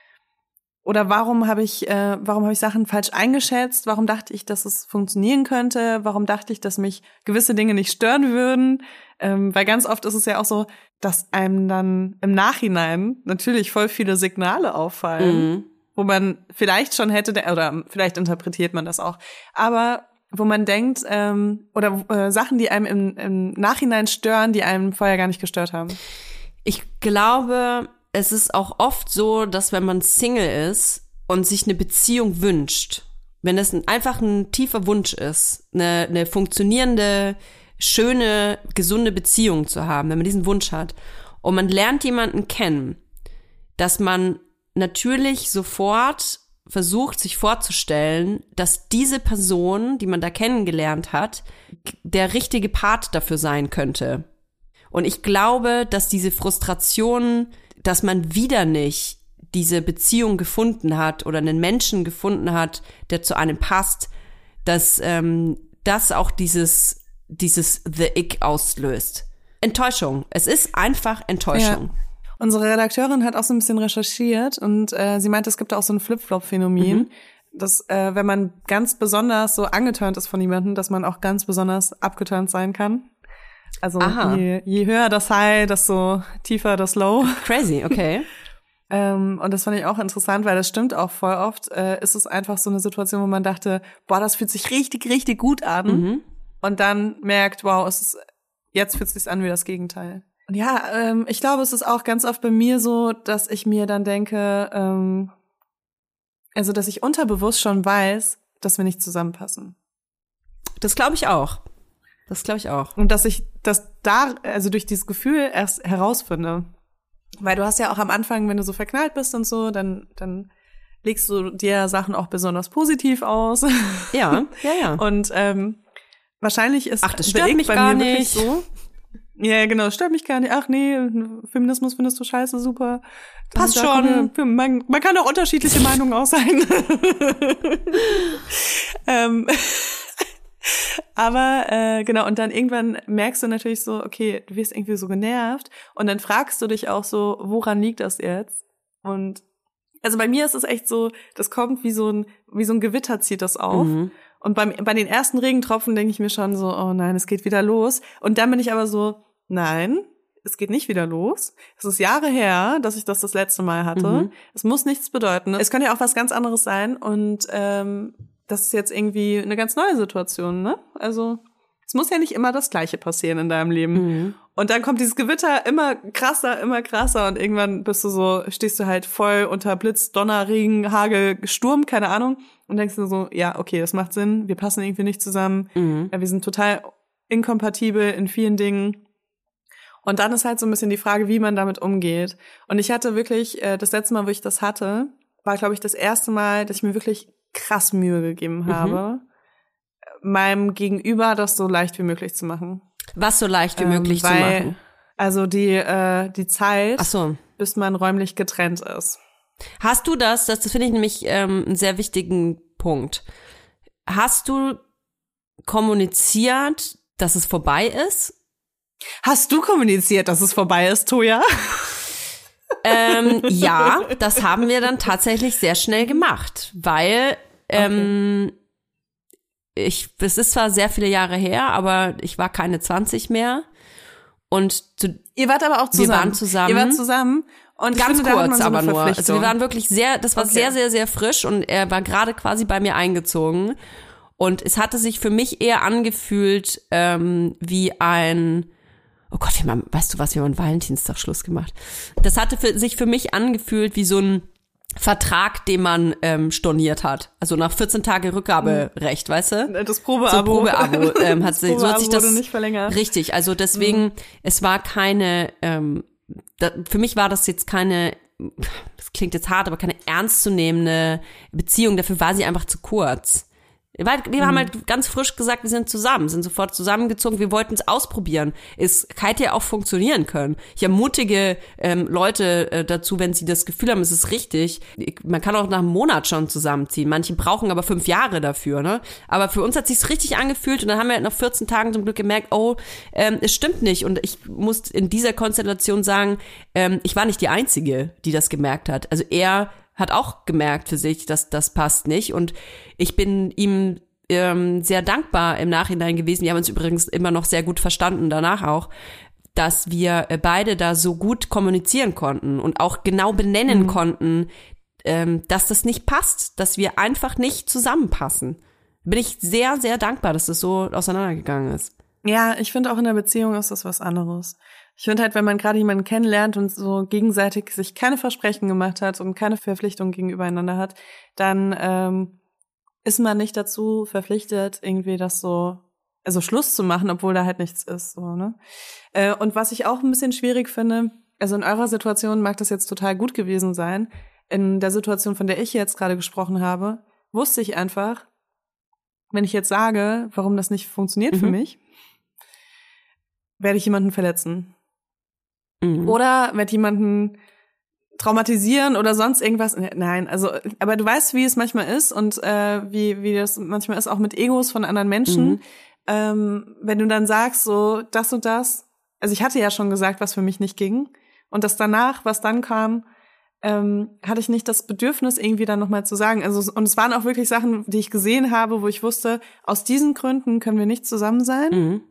Oder warum habe ich, äh, warum habe ich Sachen falsch eingeschätzt? Warum dachte ich, dass es funktionieren könnte? Warum dachte ich, dass mich gewisse Dinge nicht stören würden? Ähm, weil ganz oft ist es ja auch so, dass einem dann im Nachhinein natürlich voll viele Signale auffallen, mhm. wo man vielleicht schon hätte, oder vielleicht interpretiert man das auch, aber wo man denkt, ähm, oder äh, Sachen, die einem im, im Nachhinein stören, die einem vorher gar nicht gestört haben. Ich glaube, es ist auch oft so, dass wenn man Single ist und sich eine Beziehung wünscht, wenn es ein, einfach ein tiefer Wunsch ist, eine, eine funktionierende, schöne, gesunde Beziehung zu haben, wenn man diesen Wunsch hat und man lernt jemanden kennen, dass man natürlich sofort versucht, sich vorzustellen, dass diese Person, die man da kennengelernt hat, der richtige Part dafür sein könnte. Und ich glaube, dass diese Frustration, dass man wieder nicht diese Beziehung gefunden hat oder einen Menschen gefunden hat, der zu einem passt, dass ähm, das auch dieses, dieses The Ick auslöst. Enttäuschung. Es ist einfach Enttäuschung. Ja. Unsere Redakteurin hat auch so ein bisschen recherchiert und äh, sie meint, es gibt auch so ein Flip-Flop-Phänomen, mhm. dass äh, wenn man ganz besonders so angeturnt ist von jemandem, dass man auch ganz besonders abgeturnt sein kann. Also je, je höher das High, desto tiefer das Low. Crazy, okay. ähm, und das fand ich auch interessant, weil das stimmt auch voll oft. Äh, ist es einfach so eine Situation, wo man dachte, boah, das fühlt sich richtig, richtig gut an. Mhm. Und dann merkt, wow, es ist, jetzt fühlt es sich an wie das Gegenteil. Und ja, ähm, ich glaube, es ist auch ganz oft bei mir so, dass ich mir dann denke, ähm, also dass ich unterbewusst schon weiß, dass wir nicht zusammenpassen. Das glaube ich auch. Das glaube ich auch. Und dass ich das da, also durch dieses Gefühl erst herausfinde. Weil du hast ja auch am Anfang, wenn du so verknallt bist und so, dann, dann legst du dir Sachen auch besonders positiv aus. Ja, ja, ja. Und ähm, wahrscheinlich ist Ach, das stört mich bei gar mir wirklich nicht. so. Ja, genau, das stört mich gar nicht. Ach nee, Feminismus findest du scheiße, super. Passt Da schon. Wir, man, man kann auch unterschiedliche Meinungen auch sein. ähm, aber äh, genau, und dann irgendwann merkst du natürlich so, okay, du wirst irgendwie so genervt und dann fragst du dich auch so, woran liegt das jetzt? Und also bei mir ist es echt so, das kommt wie so ein wie so ein Gewitter zieht das auf. Mhm. Und beim bei den ersten Regentropfen denke ich mir schon so, oh nein, es geht wieder los. Und dann bin ich aber so, nein, es geht nicht wieder los. Es ist Jahre her, dass ich das das letzte Mal hatte. Mhm. Es muss nichts bedeuten. Es könnte ja auch was ganz anderes sein. Und ähm, das ist jetzt irgendwie eine ganz neue Situation, ne? Also es muss ja nicht immer das Gleiche passieren in deinem Leben. Mhm. Und dann kommt dieses Gewitter immer krasser, immer krasser und irgendwann bist du so, stehst du halt voll unter Blitz, Donner, Regen, Hagel, Sturm, keine Ahnung und denkst du so, ja, okay, das macht Sinn, wir passen irgendwie nicht zusammen, Mhm. ja, wir sind total inkompatibel in vielen Dingen. Und dann ist halt so ein bisschen die Frage, wie man damit umgeht. Und ich hatte wirklich, äh, das letzte Mal, wo ich das hatte, war, glaube ich, das erste Mal, dass ich mir wirklich krass Mühe gegeben habe, mhm. meinem Gegenüber das so leicht wie möglich zu machen. Was so leicht wie möglich ähm, weil, zu machen. Also die äh, die Zeit, Ach so. bis man räumlich getrennt ist. Hast du das, das, das finde ich nämlich ähm, einen sehr wichtigen Punkt. Hast du kommuniziert, dass es vorbei ist? Hast du kommuniziert, dass es vorbei ist, Toja? Ähm, ja, das haben wir dann tatsächlich sehr schnell gemacht, weil ähm, okay. ich, es ist zwar sehr viele Jahre her, aber ich war keine zwanzig mehr und zu, ihr wart aber auch zusammen. Wir waren zusammen. Ihr wart zusammen und ganz finde, kurz, so aber nur. Also wir waren wirklich sehr, das war okay. sehr, sehr, sehr frisch und er war gerade quasi bei mir eingezogen und es hatte sich für mich eher angefühlt ähm, wie ein Oh Gott, wir haben, weißt du was, wir haben einen Valentinstag Schluss gemacht. Das hatte für, sich für mich angefühlt wie so ein Vertrag, den man ähm, storniert hat. Also nach vierzehn Tage Rückgaberecht, weißt du? Das Probeabo. So Probeabo ähm, hat sich, so hat sich das wurde nicht verlängert. Richtig, also deswegen, mhm. es war keine, ähm, da, für mich war das jetzt keine, das klingt jetzt hart, aber keine ernstzunehmende Beziehung. Dafür war sie einfach zu kurz. Weil wir mhm. haben halt ganz frisch gesagt, wir sind zusammen, sind sofort zusammengezogen, wir wollten es ausprobieren. Es hätte ja auch funktionieren können. Ich ermutige ähm, Leute äh, dazu, wenn sie das Gefühl haben, es ist richtig. Man kann auch nach einem Monat schon zusammenziehen. Manche brauchen aber fünf Jahre dafür, ne? Aber für uns hat sich's richtig angefühlt und dann haben wir halt nach vierzehn Tagen zum Glück gemerkt, oh, ähm, es stimmt nicht. Und ich muss in dieser Konstellation sagen, ähm, ich war nicht die Einzige, die das gemerkt hat. Also er hat auch gemerkt für sich, dass das passt nicht. Und ich bin ihm ähm, sehr dankbar im Nachhinein gewesen. Wir haben uns übrigens immer noch sehr gut verstanden, danach auch, dass wir äh, beide da so gut kommunizieren konnten und auch genau benennen mhm. konnten, ähm, dass das nicht passt, dass wir einfach nicht zusammenpassen. Bin ich sehr, sehr dankbar, dass das so auseinandergegangen ist. Ja, ich finde auch in der Beziehung ist das was anderes. Ich finde halt, wenn man gerade jemanden kennenlernt und so gegenseitig sich keine Versprechen gemacht hat und keine Verpflichtungen gegenübereinander hat, dann ähm, ist man nicht dazu verpflichtet, irgendwie das so, also Schluss zu machen, obwohl da halt nichts ist. So, ne? Äh, und was ich auch ein bisschen schwierig finde, also in eurer Situation mag das jetzt total gut gewesen sein. In der Situation, von der ich jetzt gerade gesprochen habe, wusste ich einfach, wenn ich jetzt sage, warum das nicht funktioniert mhm. für mich, werde ich jemanden verletzen. Mhm. Oder werde jemanden traumatisieren oder sonst irgendwas. Nein, also, aber du weißt, wie es manchmal ist und äh, wie wie das manchmal ist, auch mit Egos von anderen Menschen. Mhm. Ähm, wenn du dann sagst, so das und das, also ich hatte ja schon gesagt, was für mich nicht ging. Und das danach, was dann kam, ähm, hatte ich nicht das Bedürfnis, irgendwie dann nochmal zu sagen. Also, und es waren auch wirklich Sachen, die ich gesehen habe, wo ich wusste, aus diesen Gründen können wir nicht zusammen sein. Mhm.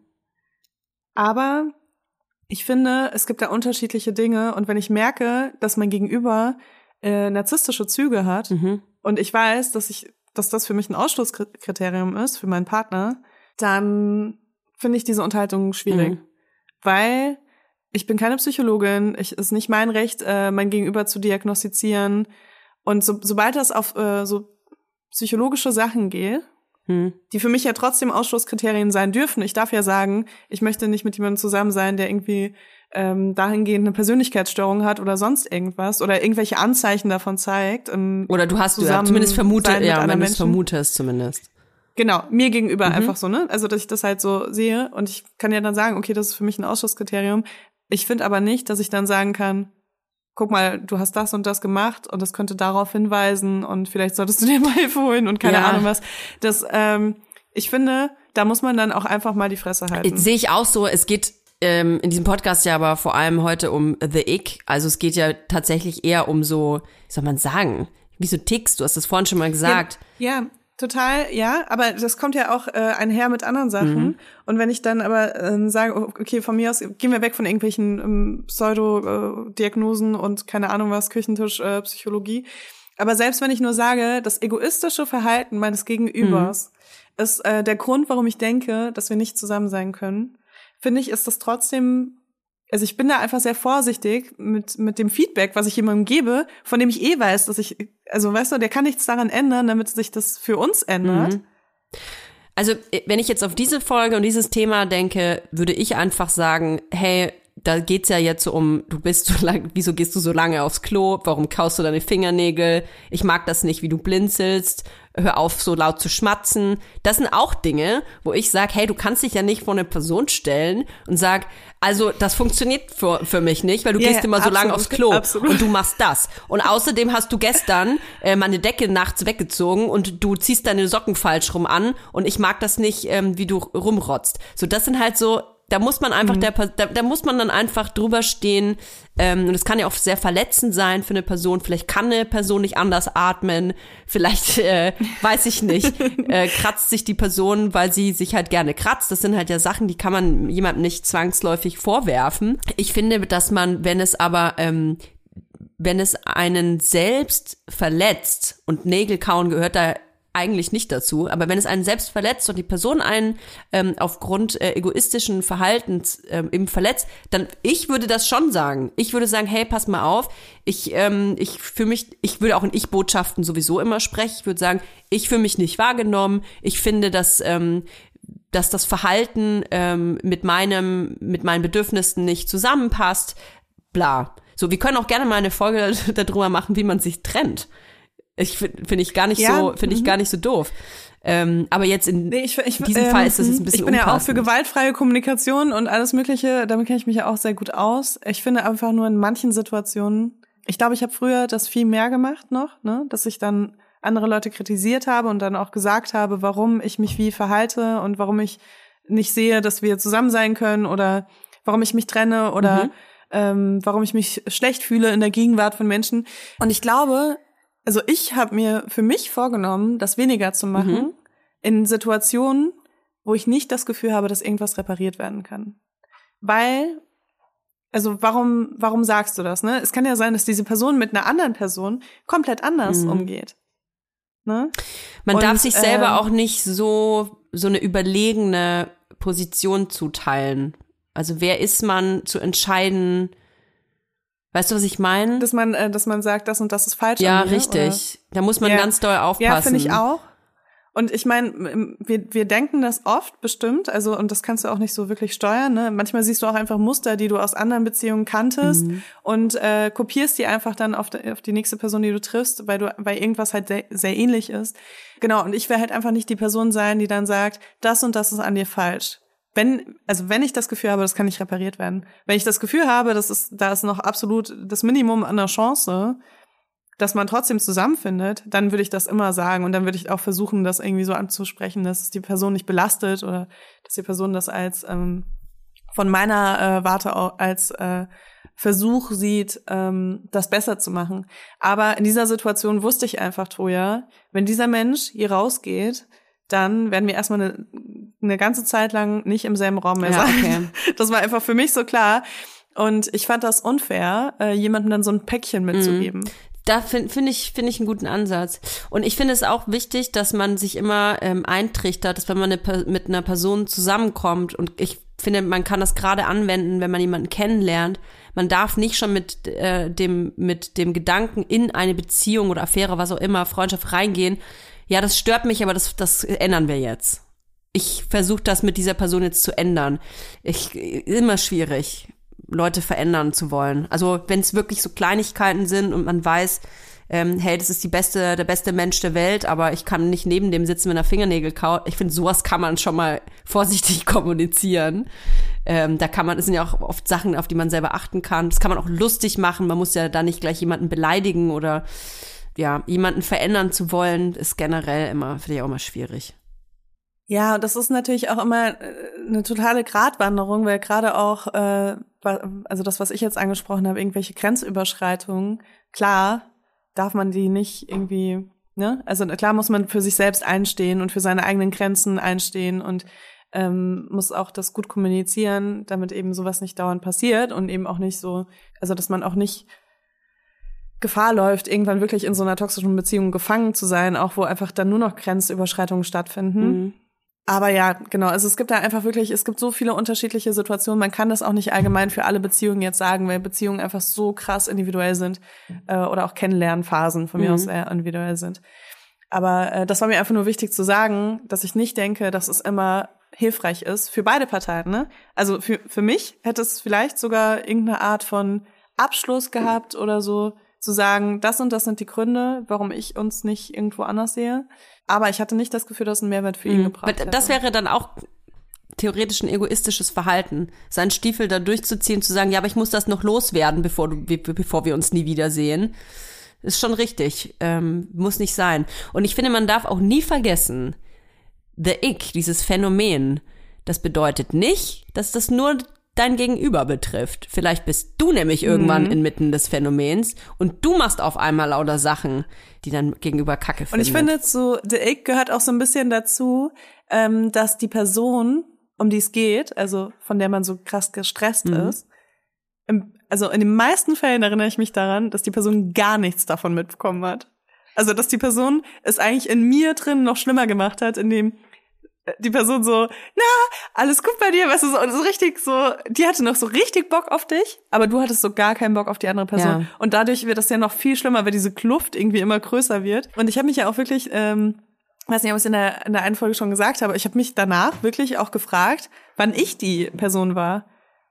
Aber ich finde, es gibt da unterschiedliche Dinge und wenn ich merke, dass mein Gegenüber äh, narzisstische Züge hat mhm. und ich weiß, dass ich, dass das für mich ein Ausschlusskriterium ist für meinen Partner, dann finde ich diese Unterhaltung schwierig, mhm. weil ich bin keine Psychologin, ich ist nicht mein Recht, äh, mein Gegenüber zu diagnostizieren und so, sobald das auf äh, so psychologische Sachen geht, Hm. die für mich ja trotzdem Ausschlusskriterien sein dürfen. Ich darf ja sagen, ich möchte nicht mit jemandem zusammen sein, der irgendwie ähm, dahingehend eine Persönlichkeitsstörung hat oder sonst irgendwas oder irgendwelche Anzeichen davon zeigt. Oder du hast du ja zumindest vermutet, ja, wenn du es vermutest zumindest. Genau, mir gegenüber mhm. einfach so, ne? Also, dass ich das halt so sehe und ich kann ja dann sagen, okay, das ist für mich ein Ausschlusskriterium. Ich finde aber nicht, dass ich dann sagen kann, guck mal, du hast das und das gemacht und das könnte darauf hinweisen und vielleicht solltest du dir mal Hilfe holen und keine ja. Ahnung was. Das, ähm, ich finde, da muss man dann auch einfach mal die Fresse halten. Sehe ich auch so, es geht ähm, in diesem Podcast ja aber vor allem heute um The Ick. Also es geht ja tatsächlich eher um so, wie soll man sagen, wie so Ticks, du hast das vorhin schon mal gesagt. Ja, ja. Total, ja, aber das kommt ja auch äh, einher mit anderen Sachen. Mhm. Und wenn ich dann aber ähm, sage, okay, von mir aus gehen wir weg von irgendwelchen ähm, Pseudo-Diagnosen und keine Ahnung was, Küchentisch, äh, Psychologie. Aber selbst wenn ich nur sage, das egoistische Verhalten meines Gegenübers mhm. ist äh, der Grund, warum ich denke, dass wir nicht zusammen sein können, finde ich, ist das trotzdem, also ich bin da einfach sehr vorsichtig mit mit dem Feedback, was ich jemandem gebe, von dem ich eh weiß, dass ich, also weißt du, der kann nichts daran ändern, damit sich das für uns ändert. Mhm. Also wenn ich jetzt auf diese Folge und dieses Thema denke, würde ich einfach sagen, hey, da geht's ja jetzt um, du bist so lang, wieso gehst du so lange aufs Klo? Warum kaust du deine Fingernägel? Ich mag das nicht, wie du blinzelst. Hör auf, so laut zu schmatzen. Das sind auch Dinge, wo ich sage, hey, du kannst dich ja nicht vor eine Person stellen und sag, also das funktioniert für, für mich nicht, weil du yeah, gehst immer so absolut, lange aufs Klo absolut. Und du machst das. Und außerdem hast du gestern äh, meine Decke nachts weggezogen und du ziehst deine Socken falsch rum an und ich mag das nicht, ähm, wie du rumrotzt. So, das sind halt so, da muss man einfach, mhm. der, da, da muss man dann einfach drüber stehen. Ähm, und es kann ja auch sehr verletzend sein für eine Person. Vielleicht kann eine Person nicht anders atmen. Vielleicht, äh, weiß ich nicht, äh, kratzt sich die Person, weil sie sich halt gerne kratzt. Das sind halt ja Sachen, die kann man jemandem nicht zwangsläufig vorwerfen. Ich finde, dass man, wenn es aber, ähm, wenn es einen selbst verletzt, und Nägel kauen gehört da eigentlich nicht dazu, aber wenn es einen selbst verletzt und die Person einen ähm, aufgrund äh, egoistischen Verhaltens ähm, eben verletzt, dann ich würde das schon sagen. Ich würde sagen, hey, pass mal auf, ich ähm, ich fühle mich, ich würde auch in Ich-Botschaften sowieso immer sprechen. Ich würde sagen, ich fühle mich nicht wahrgenommen. Ich finde, dass ähm, dass das Verhalten ähm, mit meinem mit meinen Bedürfnissen nicht zusammenpasst. Bla. So, wir können auch gerne mal eine Folge darüber machen, wie man sich trennt. Ich finde find ich gar nicht ja, so finde ich gar nicht so doof. Ähm, aber jetzt in nee, ich, ich, diesem ähm, Fall ist das jetzt ein bisschen Ich bin unpassend. Ja auch für gewaltfreie Kommunikation und alles Mögliche. Damit kenne ich mich ja auch sehr gut aus. Ich finde einfach nur in manchen Situationen. Ich glaube, ich habe früher das viel mehr gemacht noch, ne, dass ich dann andere Leute kritisiert habe und dann auch gesagt habe, warum ich mich wie verhalte und warum ich nicht sehe, dass wir zusammen sein können oder warum ich mich trenne oder mhm. ähm, warum ich mich schlecht fühle in der Gegenwart von Menschen. Und ich glaube, also ich habe mir für mich vorgenommen, das weniger zu machen mhm. in Situationen, wo ich nicht das Gefühl habe, dass irgendwas repariert werden kann. Weil, also warum warum sagst du das? Ne? Es kann ja sein, dass diese Person mit einer anderen Person komplett anders mhm. umgeht. Ne? Man Und, darf sich selber ähm, auch nicht so so eine überlegene Position zuteilen. Also wer ist man zu entscheiden? Weißt du, was ich meine? Dass man, äh, dass man sagt, das und das ist falsch. Ja, an mir, richtig. Oder? Da muss man ja. ganz doll aufpassen. Ja, finde ich auch. Und ich meine, wir, wir denken das oft bestimmt, also und das kannst du auch nicht so wirklich steuern. Ne? Manchmal siehst du auch einfach Muster, die du aus anderen Beziehungen kanntest mhm. und äh, kopierst die einfach dann auf die, auf die nächste Person, die du triffst, weil du, weil irgendwas halt sehr, sehr ähnlich ist. Genau. Und ich will halt einfach nicht die Person sein, die dann sagt, das und das ist an dir falsch. Wenn, also wenn ich das Gefühl habe, das kann nicht repariert werden. Wenn ich das Gefühl habe, das ist, da ist noch absolut das Minimum an der Chance, dass man trotzdem zusammenfindet, dann würde ich das immer sagen und dann würde ich auch versuchen, das irgendwie so anzusprechen, dass es die Person nicht belastet oder dass die Person das als ähm, von meiner äh, Warte auch als äh, Versuch sieht, ähm, das besser zu machen. Aber in dieser Situation wusste ich einfach, Toja, wenn dieser Mensch hier rausgeht, dann werden wir erstmal eine, eine ganze Zeit lang nicht im selben Raum mehr ja, sein. Okay. Das war einfach für mich so klar. Und ich fand das unfair, äh, jemandem dann so ein Päckchen mitzugeben. Mhm. Da finde find ich, finde ich einen guten Ansatz. Und ich finde es auch wichtig, dass man sich immer ähm, eintrichtert, dass wenn man eine, mit einer Person zusammenkommt, und ich finde, man kann das gerade anwenden, wenn man jemanden kennenlernt, man darf nicht schon mit äh, dem mit dem Gedanken in eine Beziehung oder Affäre, was auch immer, Freundschaft reingehen, Ja, das stört mich, aber das, das ändern wir jetzt. Ich versuche das mit dieser Person jetzt zu ändern. Ich, immer schwierig, Leute verändern zu wollen. Also wenn es wirklich so Kleinigkeiten sind und man weiß, ähm, hey, das ist die beste, der beste Mensch der Welt, aber ich kann nicht neben dem sitzen, wenn er Fingernägel kaut. Ich finde, sowas kann man schon mal vorsichtig kommunizieren. Ähm, da kann man, es sind ja auch oft Sachen, auf die man selber achten kann. Das kann man auch lustig machen. Man muss ja da nicht gleich jemanden beleidigen oder ja, jemanden verändern zu wollen, ist generell immer, finde ich auch immer schwierig. Ja, das ist natürlich auch immer eine totale Gratwanderung, weil gerade auch, äh, also das, was ich jetzt angesprochen habe, irgendwelche Grenzüberschreitungen, klar darf man die nicht irgendwie, ne? Also klar muss man für sich selbst einstehen und für seine eigenen Grenzen einstehen und ähm, muss auch das gut kommunizieren, damit eben sowas nicht dauernd passiert und eben auch nicht so, also dass man auch nicht Gefahr läuft, irgendwann wirklich in so einer toxischen Beziehung gefangen zu sein, auch wo einfach dann nur noch Grenzüberschreitungen stattfinden. Mhm. Aber ja, genau, also es gibt da einfach wirklich, es gibt so viele unterschiedliche Situationen, man kann das auch nicht allgemein für alle Beziehungen jetzt sagen, weil Beziehungen einfach so krass individuell sind äh, oder auch Kennenlernphasen von mir mhm. aus sehr individuell sind. Aber äh, das war mir einfach nur wichtig zu sagen, dass ich nicht denke, dass es immer hilfreich ist für beide Parteien, ne? Also für, für mich hätte es vielleicht sogar irgendeine Art von Abschluss gehabt oder so, zu sagen, das und das sind die Gründe, warum ich uns nicht irgendwo anders sehe. Aber ich hatte nicht das Gefühl, dass ein Mehrwert für ihn gebracht hätte. Das wäre dann auch theoretisch ein egoistisches Verhalten, seinen Stiefel da durchzuziehen, zu sagen, ja, aber ich muss das noch loswerden, bevor du, bevor wir uns nie wiedersehen. Ist schon richtig, ähm, muss nicht sein. Und ich finde, man darf auch nie vergessen, the Ick, dieses Phänomen, das bedeutet nicht, dass das nur dein Gegenüber betrifft. Vielleicht bist du nämlich irgendwann mhm. inmitten des Phänomens und du machst auf einmal lauter Sachen, die dein Gegenüber Kacke findet. Und ich finde, zu The Ick gehört auch so ein bisschen dazu, ähm, dass die Person, um die es geht, also von der man so krass gestresst mhm. ist, im, also in den meisten Fällen erinnere ich mich daran, dass die Person gar nichts davon mitbekommen hat. Also, dass die Person es eigentlich in mir drin noch schlimmer gemacht hat, indem die Person so, na, alles gut bei dir, weißt du, so, und so richtig so, die hatte noch so richtig Bock auf dich, aber du hattest so gar keinen Bock auf die andere Person. Ja. Und dadurch wird das ja noch viel schlimmer, weil diese Kluft irgendwie immer größer wird. Und ich habe mich ja auch wirklich, ähm, weiß nicht, ob ich es in der, in der einen Folge schon gesagt habe, ich habe mich danach wirklich auch gefragt, wann ich die Person war,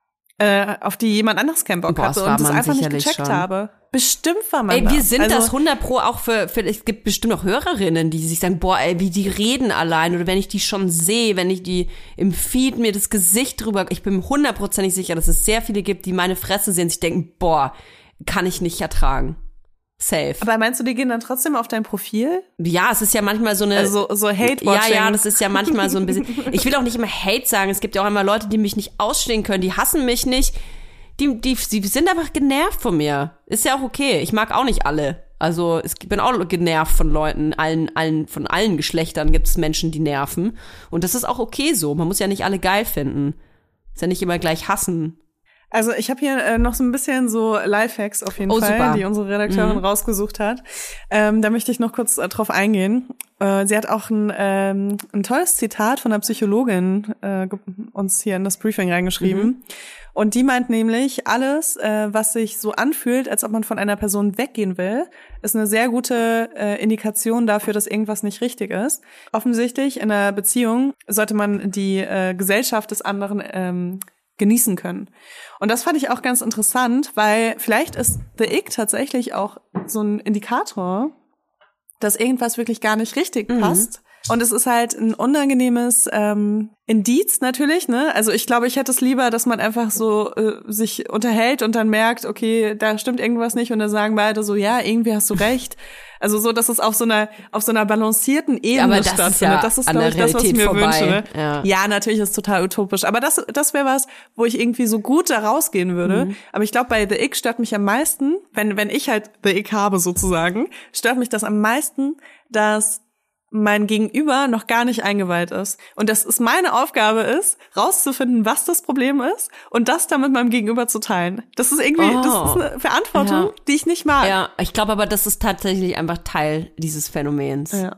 äh, auf die jemand anderes keinen Bock Boah, hatte und das einfach nicht gecheckt schon. habe. Bestimmt war man Ey, wir das. sind also, das hundert Pro auch für, für, es gibt bestimmt auch Hörerinnen, die sich sagen, boah, ey, wie die reden allein oder wenn ich die schon sehe, wenn ich die im Feed mir das Gesicht drüber, ich bin hundertprozentig sicher, dass es sehr viele gibt, die meine Fresse sehen und sich denken, boah, kann ich nicht ertragen. Safe. Aber meinst du, die gehen dann trotzdem auf dein Profil? Ja, es ist ja manchmal so eine... Also so Hate-Watching. Ja, ja, das ist ja manchmal so ein bisschen... Ich will auch nicht immer Hate sagen, es gibt ja auch immer Leute, die mich nicht ausstehen können, die hassen mich nicht. Die, die, die sind einfach genervt von mir. Ist ja auch okay. Ich mag auch nicht alle. Also ich bin auch genervt von Leuten. Allen, allen, von allen Geschlechtern gibt es Menschen, die nerven. Und das ist auch okay so. Man muss ja nicht alle geil finden. Ist ja nicht immer gleich hassen. Also ich habe hier äh, noch so ein bisschen so Lifehacks auf jeden oh, Fall, super. die unsere Redakteurin mhm. rausgesucht hat. Ähm, da möchte ich noch kurz äh, drauf eingehen. Äh, sie hat auch ein, ähm, ein tolles Zitat von einer Psychologin äh, uns hier in das Briefing reingeschrieben. Mhm. Und die meint nämlich, alles, äh, was sich so anfühlt, als ob man von einer Person weggehen will, ist eine sehr gute äh, Indikation dafür, dass irgendwas nicht richtig ist. Offensichtlich in einer Beziehung sollte man die äh, Gesellschaft des anderen ähm, genießen können. Und das fand ich auch ganz interessant, weil vielleicht ist The Ick tatsächlich auch so ein Indikator, dass irgendwas wirklich gar nicht richtig mhm. passt. Und es ist halt ein unangenehmes ähm, Indiz natürlich, ne? Also ich glaube, ich hätte es lieber, dass man einfach so äh, sich unterhält und dann merkt, okay, da stimmt irgendwas nicht und dann sagen beide so, ja, irgendwie hast du recht. Also so, dass es auf so einer auf so einer balancierten Ebene ja, stattfindet. Ist ja das ist, glaube ich, das, was ich mir vorbei. wünsche. Ne? Ja. ja, natürlich ist es total utopisch. Aber das das wäre was, wo ich irgendwie so gut da rausgehen würde. Mhm. Aber ich glaube, bei The Ick stört mich am meisten, wenn wenn ich halt The Ick habe sozusagen, stört mich das am meisten, dass mein Gegenüber noch gar nicht eingeweiht ist. Und dass es meine Aufgabe ist, rauszufinden, was das Problem ist und das dann mit meinem Gegenüber zu teilen. Das ist irgendwie, oh. das ist eine Verantwortung, ja. die ich nicht mag. Ja, ich glaube aber, das ist tatsächlich einfach Teil dieses Phänomens. Ja.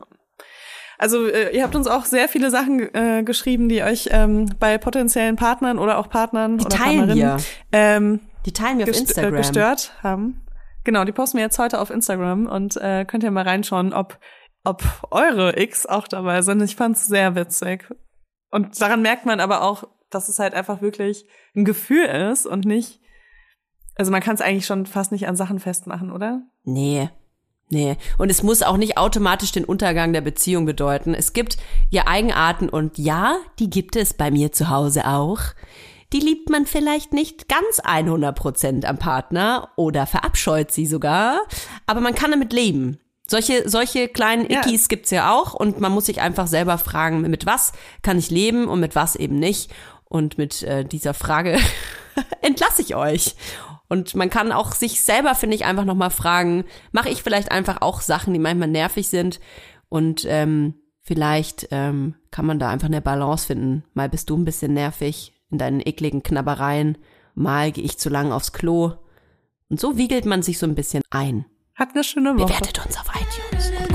Also äh, ihr habt uns auch sehr viele Sachen äh, geschrieben, die euch ähm, bei potenziellen Partnern oder auch Partnern die oder teilen Partnerinnen wir. Ähm, die teilen wir auf gest- Instagram. Äh, gestört haben. Genau, die posten wir jetzt heute auf Instagram und äh, könnt ihr mal reinschauen, ob ob eure X auch dabei sind. Ich fand's sehr witzig. Und daran merkt man aber auch, dass es halt einfach wirklich ein Gefühl ist und nicht, also man kann es eigentlich schon fast nicht an Sachen festmachen, oder? Nee. Nee. Und es muss auch nicht automatisch den Untergang der Beziehung bedeuten. Es gibt ja Eigenarten und ja, die gibt es bei mir zu Hause auch. Die liebt man vielleicht nicht ganz hundert Prozent am Partner oder verabscheut sie sogar, aber man kann damit leben. Solche, solche kleinen Ickies ja. gibt's ja auch und man muss sich einfach selber fragen, mit was kann ich leben und mit was eben nicht. Und mit äh, dieser Frage entlasse ich euch. Und man kann auch sich selber, finde ich, einfach nochmal fragen, mache ich vielleicht einfach auch Sachen, die manchmal nervig sind und ähm, vielleicht ähm, kann man da einfach eine Balance finden. Mal bist du ein bisschen nervig in deinen ekligen Knabbereien, mal gehe ich zu lang aufs Klo. Und so wiegelt man sich so ein bisschen ein. Habt eine schöne Woche. Bewertet uns auf iTunes.